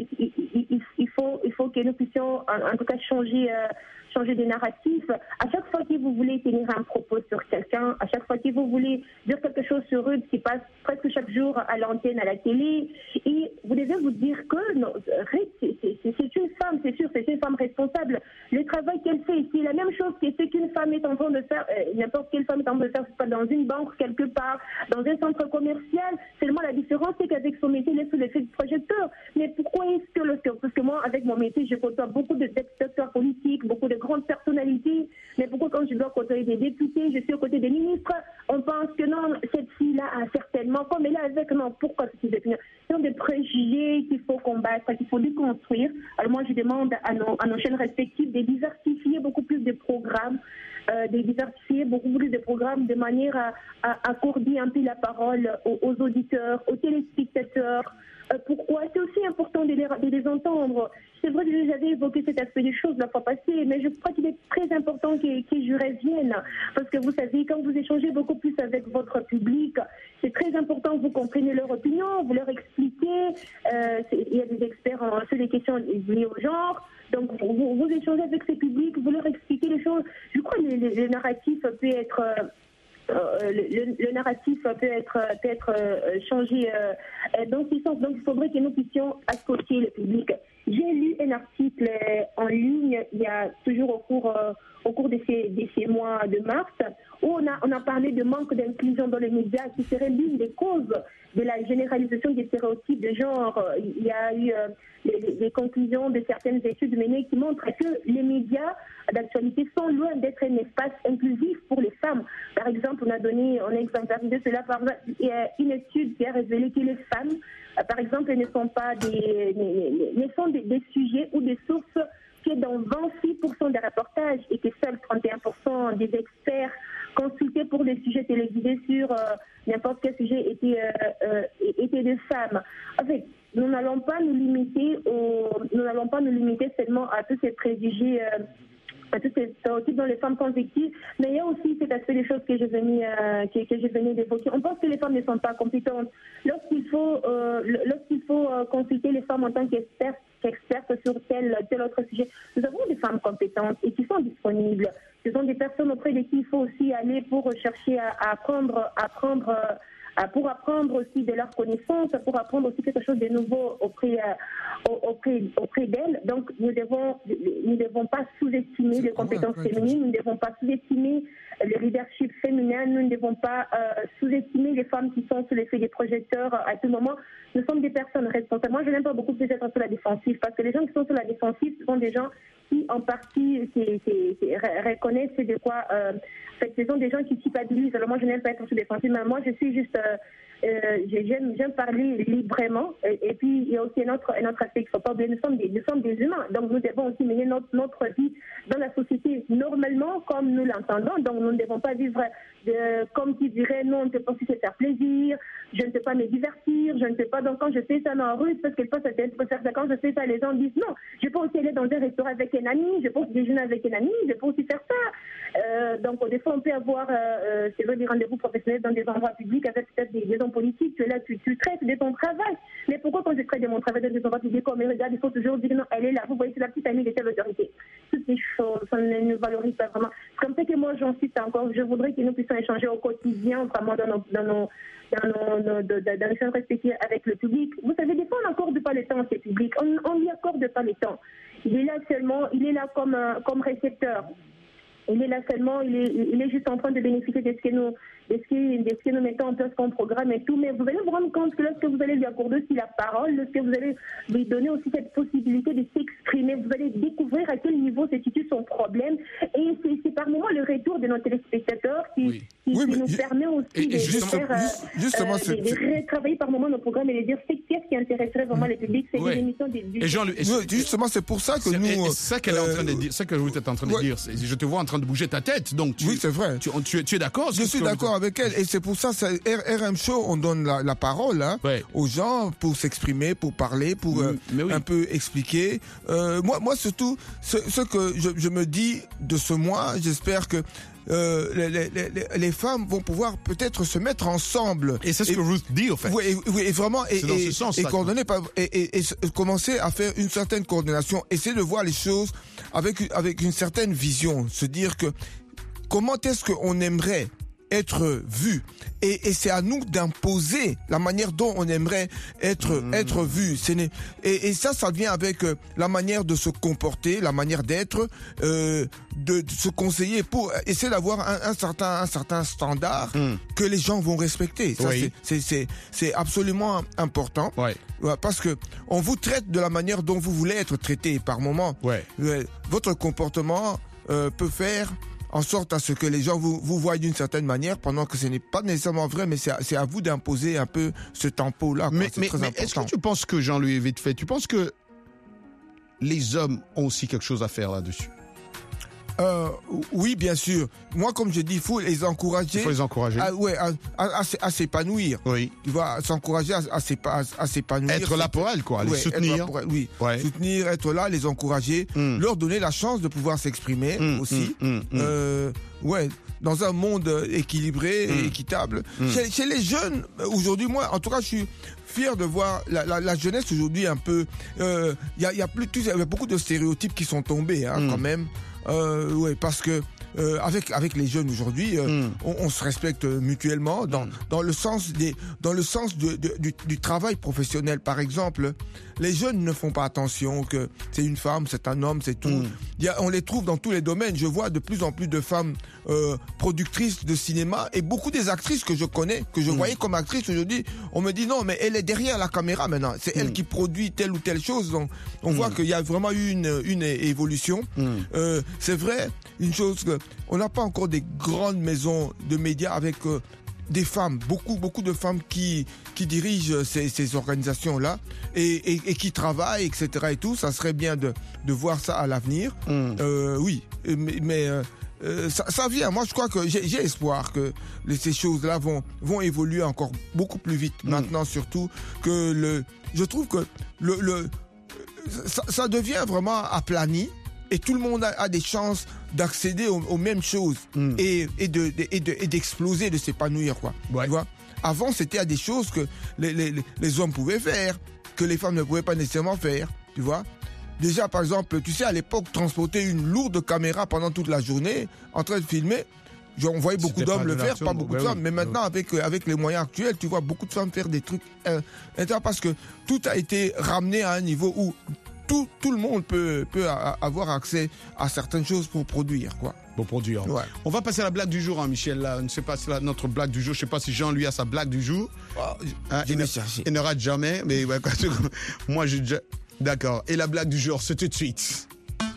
que nous puissions en tout cas changer des narratifs. À chaque fois que vous voulez tenir un propos sur quelqu'un, à chaque fois que vous voulez dire quelque chose sur eux qui passe presque chaque jour à l'antenne, à la télé, et vous devez vous dire que non, c'est une femme, c'est sûr, c'est une femme responsable. Le travail qu'elle fait, c'est la même chose que ce qu'une femme est en train de faire, n'importe quelle femme est en train de faire, c'est pas dans une banque quelque part, dans un centre commercial. Seulement la différence, c'est qu'avec son métier, il est sous l'effet du projecteur. Mais pourquoi est-ce que parce que moi, avec mon métier, je côtoie beaucoup d'acteurs politiques, beaucoup de grandes personnalités. Mais pourquoi quand je dois côtoyer des députés, je suis aux côtés des ministres, on pense que non, cette fille-là a certainement, comme elle est avec, non, pourquoi c'est des opinions? Ce sont des préjugés qu'il faut combattre, qu'il faut déconstruire. Alors moi, je demande à nos chaînes respectives de diversifier beaucoup plus de programmes, de diversifier beaucoup plus de programmes de manière à accorder un peu la parole aux auditeurs, aux téléspectateurs. Pourquoi? C'est aussi important de les entendre. C'est vrai que j'avais évoqué cet aspect des choses la fois passée, mais je crois qu'il est très important que je revienne. Parce que vous savez, quand vous échangez beaucoup plus avec votre public, c'est très important que vous compreniez leur opinion, vous leur expliquez. Il y a des experts sur les questions liées au genre. Donc, vous échangez avec ces publics, vous leur expliquez les choses. Je crois que le narratif peut être... le narratif peut être changé dans ce sens. Donc, il faudrait que nous puissions associer le public. J'ai lu un article en ligne il y a toujours au cours de ces mois de mars où on a parlé de manque d'inclusion dans les médias qui serait l'une des causes de la généralisation des stéréotypes de genre. Il y a eu les conclusions de certaines études menées qui montrent que les médias d'actualité sont loin d'être un espace inclusif pour les femmes. Par exemple, on a exemplarisé cela par une étude qui a révélé que les femmes, par exemple, ne sont des sujets ou des sources que dans 26% des reportages et que seuls 31% des experts consultés pour des sujets télévisés sur n'importe quel sujet étaient des femmes. En fait, nous n'allons pas nous limiter seulement à tous ces préjugés, à tous ces stéréotypes dont les femmes sont victimes, mais il y a aussi cet aspect des choses que je venais d'évoquer. On pense que les femmes ne sont pas compétentes. Lorsqu'il faut consulter les femmes en tant qu'expertes sur tel autre sujet, nous avons des femmes compétentes et qui sont disponibles. Ce sont des personnes auprès de qui il faut aussi aller pour chercher à apprendre pour apprendre aussi de leurs connaissances, pour apprendre aussi quelque chose de nouveau auprès d'elles. Donc, nous ne devons pas sous-estimer les compétences féminines, nous ne devons pas sous-estimer le leadership féminin, nous ne devons pas sous-estimer les femmes qui sont sous l'effet des projecteurs à tout moment. Nous sommes des personnes responsables. Moi, je n'aime pas beaucoup plus être sur la défensive, parce que les gens qui sont sur la défensive, ce sont des gens qui, en partie, reconnaissent de quoi... ce sont des gens qui culpabilisent. Alors moi, je n'aime pas être sur la défensive, mais moi, je suis juste... j'aime parler librement. Et puis, il y a aussi un autre aspect qu'il ne faut pas oublier. Nous sommes des humains. Donc, nous devons aussi mener notre vie dans la société normalement, comme nous l'entendons. Donc, nous ne devons pas vivre comme qui dirait, non, on ne peut pas se faire plaisir, je ne peux pas me divertir, je ne peux pas. Donc, quand je fais ça en russe, parce que je peux faire ça, quand je fais ça, les gens disent non. Je peux aussi aller dans un restaurant avec un ami, je peux aussi déjeuner avec un ami, je peux aussi faire ça. Donc, des fois, on peut avoir, c'est vrai, des rendez-vous professionnels dans des endroits publics avec peut-être des hommes politiques. Là, tu traites de ton travail. Mais pourquoi, quand je traite de mon travail dans des endroits publics, comme me regarde, il faut toujours dire non, elle est là. Vous voyez, c'est la petite amie de telle autorité. Toutes ces choses, ça ne valorise pas vraiment. C'est comme ça que moi, j'insiste encore. Je voudrais que nous puissions échanger au quotidien, vraiment dans nos chaînes respectives avec le public. Vous savez, des fois, on n'accorde pas le temps à ce public. On n'y accorde pas le temps. Il est là seulement, il est là comme récepteur. Il est là seulement, il est juste en train de bénéficier de ce que nous mettons en place comme programme et tout. Mais vous allez vous rendre compte que lorsque vous allez lui accorder aussi la parole, lorsque vous allez lui donner aussi cette possibilité de s'exprimer, vous allez découvrir à quel niveau se situe son problème. Et c'est par moments le retour de nos téléspectateurs qui nous permet aussi de retravailler par moments nos programmes et de dire qu'est-ce qui intéresserait vraiment le public, c'est les émissions du justement, c'est pour ça que nous... C'est ça qu'elle est en train de dire, c'est ça que je voulais être en train de dire. Je te vois en train de bouger ta tête, donc oui, c'est vrai. Tu es d'accord? Je suis d'accord avec elle, et c'est pour ça, RM Show, on donne la parole aux gens pour s'exprimer, pour parler, pour un peu expliquer. Moi surtout, ce que je me dis de ce mois, j'espère que les femmes vont pouvoir peut-être se mettre ensemble. Et c'est ce que Ruth dit, en fait. Oui, et vraiment, et coordonner, et commencer à faire une certaine coordination, essayer de voir les choses avec une certaine vision, se dire que comment est-ce qu'on aimerait être vu. Et c'est à nous d'imposer la manière dont on aimerait être vu. Et ça vient avec la manière de se comporter, la manière d'être, de se conseiller pour essayer d'avoir un certain standard que les gens vont respecter. Ça, c'est absolument important. Ouais, parce que on vous traite de la manière dont vous voulez être traité par moment. Votre comportement peut faire en sorte à ce que les gens vous voient d'une certaine manière, pendant que ce n'est pas nécessairement vrai, mais c'est à vous d'imposer un peu ce tempo-là. Mais important. Est-ce que tu penses que, Jean-Louis, vite fait, tu penses que les hommes ont aussi quelque chose à faire là-dessus? Oui, bien sûr. Moi, comme je dis, il faut les encourager. Il faut les encourager. À s'épanouir. Oui. Tu vois, s'encourager à s'épanouir. Être là pour elles, quoi. Les soutenir. Soutenir, être là, les encourager, leur donner la chance de pouvoir s'exprimer aussi. Dans un monde équilibré et équitable. Chez les jeunes, aujourd'hui, moi, en tout cas, je suis fier de voir la jeunesse aujourd'hui un peu. Il y a beaucoup de stéréotypes qui sont tombés, quand même. Parce que avec les jeunes aujourd'hui, on se respecte mutuellement dans le sens du travail professionnel. Par exemple, les jeunes ne font pas attention que c'est une femme, c'est un homme, c'est tout. On les trouve dans tous les domaines. Je vois de plus en plus de femmes productrices de cinéma, et beaucoup des actrices que je connais, que je voyais comme actrices aujourd'hui, on me dit non, mais elle est derrière la caméra maintenant. C'est elle qui produit telle ou telle chose. Donc, on voit qu'il y a vraiment eu une évolution. C'est vrai, une chose que on n'a pas encore des grandes maisons de médias avec des femmes, beaucoup de femmes qui dirigent ces organisations-là et qui travaillent, etc. et tout. Ça serait bien de voir ça à l'avenir. Oui, mais ça vient. Moi, je crois que j'ai espoir que ces choses-là vont évoluer encore beaucoup plus vite maintenant, surtout que je trouve que ça devient vraiment aplani. Et tout le monde a des chances d'accéder aux mêmes choses et d'exploser, de s'épanouir, quoi. Tu vois? Avant, c'était à des choses que les hommes pouvaient faire, que les femmes ne pouvaient pas nécessairement faire, tu vois. Déjà, par exemple, tu sais, à l'époque, transporter une lourde caméra pendant toute la journée, en train de filmer, on voyait beaucoup d'hommes le faire, pas beaucoup de femmes. Mais maintenant, avec les moyens actuels, tu vois beaucoup de femmes faire des trucs parce que tout a été ramené à un niveau où tout le monde peut avoir accès à certaines choses pour produire, quoi. Pour produire. Ouais. On va passer à la blague du jour, Michel. Là, je ne sais pas si c'est notre blague du jour. Je ne sais pas si Jean, lui, a sa blague du jour. Il ne rate jamais, mais ouais, moi, j'ai déjà... D'accord. Et la blague du jour, c'est tout de suite.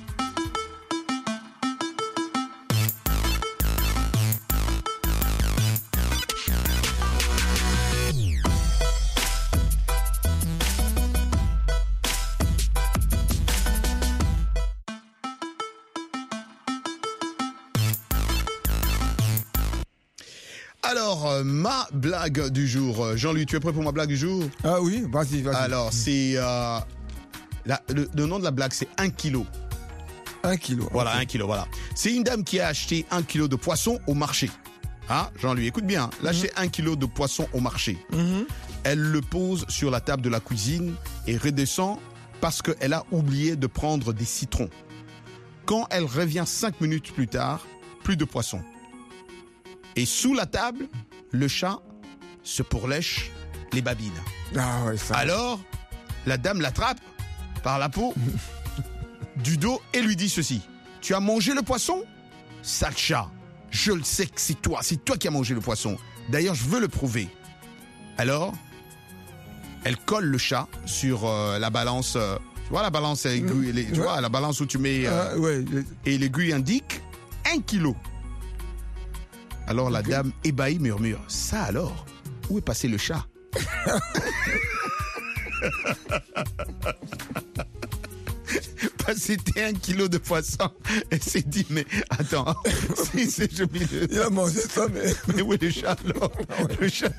Alors, ma blague du jour. Jean-Louis, tu es prêt pour ma blague du jour? Ah oui, vas-y. Alors, c'est... le nom de la blague, c'est 1 kilo. 1 kilo. Voilà, okay. 1 kilo, voilà. C'est une dame qui a acheté 1 kilo de poisson au marché. Hein, Jean-Louis, écoute bien. Elle a acheté 1 kilo de poisson au marché. Elle le pose sur la table de la cuisine et redescend parce qu'elle a oublié de prendre des citrons. Quand elle revient 5 minutes plus tard, plus de poisson. Et sous la table, le chat se pourlèche les babines. Ah ouais, ça... Alors, la dame l'attrape par la peau du dos et lui dit ceci. Tu as mangé le poisson? Sale chat, je le sais que c'est toi qui as mangé le poisson. D'ailleurs, je veux le prouver. Alors, elle colle le chat sur la balance. Tu vois la balance aiguille, tu vois la balance où tu mets... Et l'aiguille indique 1 kilo. Alors la dame ébahie murmure. Ça alors? Où est passé le chat? C'était 1 kilo de poisson. Elle s'est dit, mais attends, il a mangé ça, mais où est le chat alors? Le chat.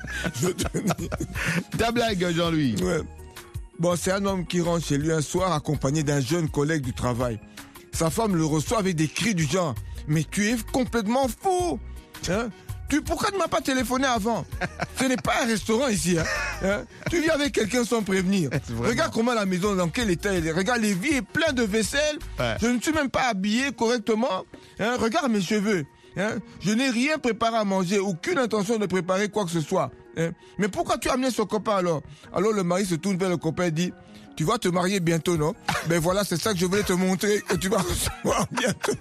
Ta blague, Jean-Louis. Ouais. Bon, c'est un homme qui rentre chez lui un soir accompagné d'un jeune collègue du travail. Sa femme le reçoit avec des cris du genre, mais tu es complètement fou! Hein? Pourquoi tu ne m'as pas téléphoné avant? Ce n'est pas un restaurant ici. Hein? Tu viens avec quelqu'un sans prévenir. Regarde comment la maison, dans quel état elle est. Regarde, l'évier est plein de vaisselle. Ouais. Je ne suis même pas habillé correctement. Hein? Regarde mes cheveux. Hein? Je n'ai rien préparé à manger, aucune intention de préparer quoi que ce soit. Hein? Mais pourquoi tu as amené son copain alors? Alors le mari se tourne vers le copain et dit, tu vas te marier bientôt, non? Ben voilà, c'est ça que je voulais te montrer, que tu vas recevoir bientôt.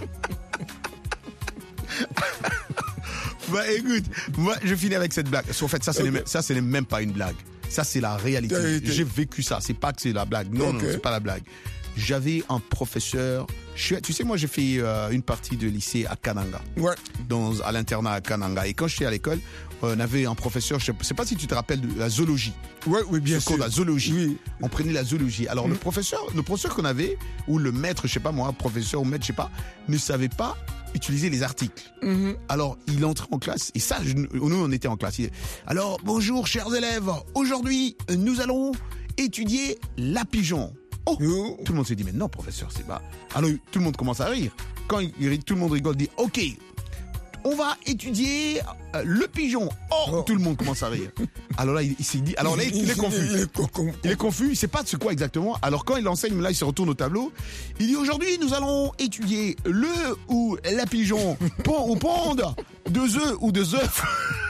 Bah écoute, moi je finis avec cette blague. En fait, ça ce n'est même pas une blague. Ça c'est la réalité. J'ai vécu ça. C'est pas que c'est la blague. Non, non, c'est pas la blague. J'avais un professeur. Tu sais, moi j'ai fait une partie de lycée à Kananga. Ouais. À l'internat à Kananga. Et quand j'étais à l'école, on avait un professeur, je sais pas si tu te rappelles de la zoologie. Ouais, oui, bien sûr. La zoologie. Oui. On prenait la zoologie. Alors le professeur qu'on avait, ou le maître, je sais pas moi, professeur ou maître, je sais pas, ne savait pas utiliser les articles. Alors il entrait en classe, et ça, nous on était en classe. Alors bonjour chers élèves, aujourd'hui nous allons étudier la pigeon. Oh, tout le monde s'est dit mais non professeur, c'est pas. Alors tout le monde commence à rire. Quand tout le monde rigole, dit ok, on va étudier le pigeon. Oh, tout le monde commence à rire. Alors là, il s'est dit. Alors là, il est confus. Il est confus. Il sait pas de ce quoi exactement. Alors quand il enseigne, là, il se retourne au tableau. Il dit aujourd'hui, nous allons étudier le ou la pigeon pond ou ponde 2 œufs ou 2 œufs.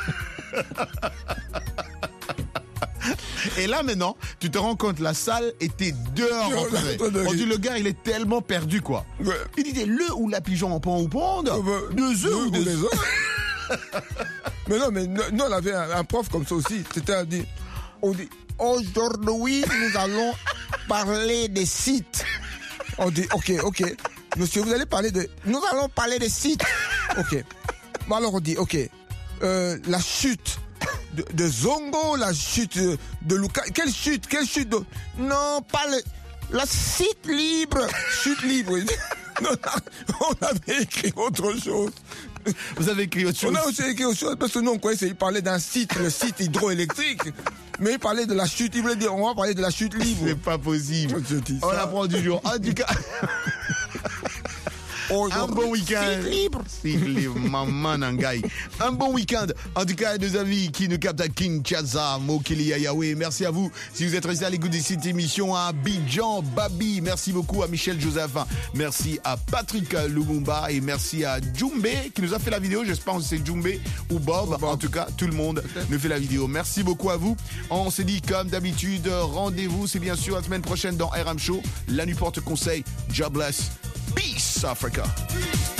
Et là maintenant, tu te rends compte, la salle était dehors. On dit le gars, il est tellement perdu quoi. Ouais. Il disait le ou la pigeon en pond ou ponde 2 œufs ou 2 œufs. Mais non, on avait un prof comme ça aussi. On dit aujourd'hui nous allons parler des sites. On dit ok, monsieur, vous allez parler nous allons parler des sites. Ok. Bon alors on dit ok, la chute de Zongo, la chute de Luka. Quelle chute Non, pas la site libre. Chute libre. Non, on avait écrit autre chose. Vous avez écrit autre chose? On a aussi écrit autre chose parce que nous on croyait qu'il parlait d'un site, le site hydroélectrique. Mais il parlait de la chute, il voulait dire on va parler de la chute libre. C'est pas possible. On apprend du jour. En tout cas. Un bon week-end. C'est libre, maman Nangai. Un bon week-end. En tout cas, nos amis qui nous captent à Kinshasa, Mokili Yahweh. Merci à vous. Si vous êtes restés à l'écoute de cette émission, à Abidjan, Babi. Merci beaucoup à Michel Joseph. Merci à Patrick Lumumba. Et merci à Djumbe qui nous a fait la vidéo. J'espère que c'est Djumbe ou Bob. En tout cas, tout le monde nous fait la vidéo. Merci beaucoup à vous. On s'est dit, comme d'habitude, rendez-vous. C'est bien sûr la semaine prochaine dans RM Show. La nuit porte conseil. God bless. Peace, Africa.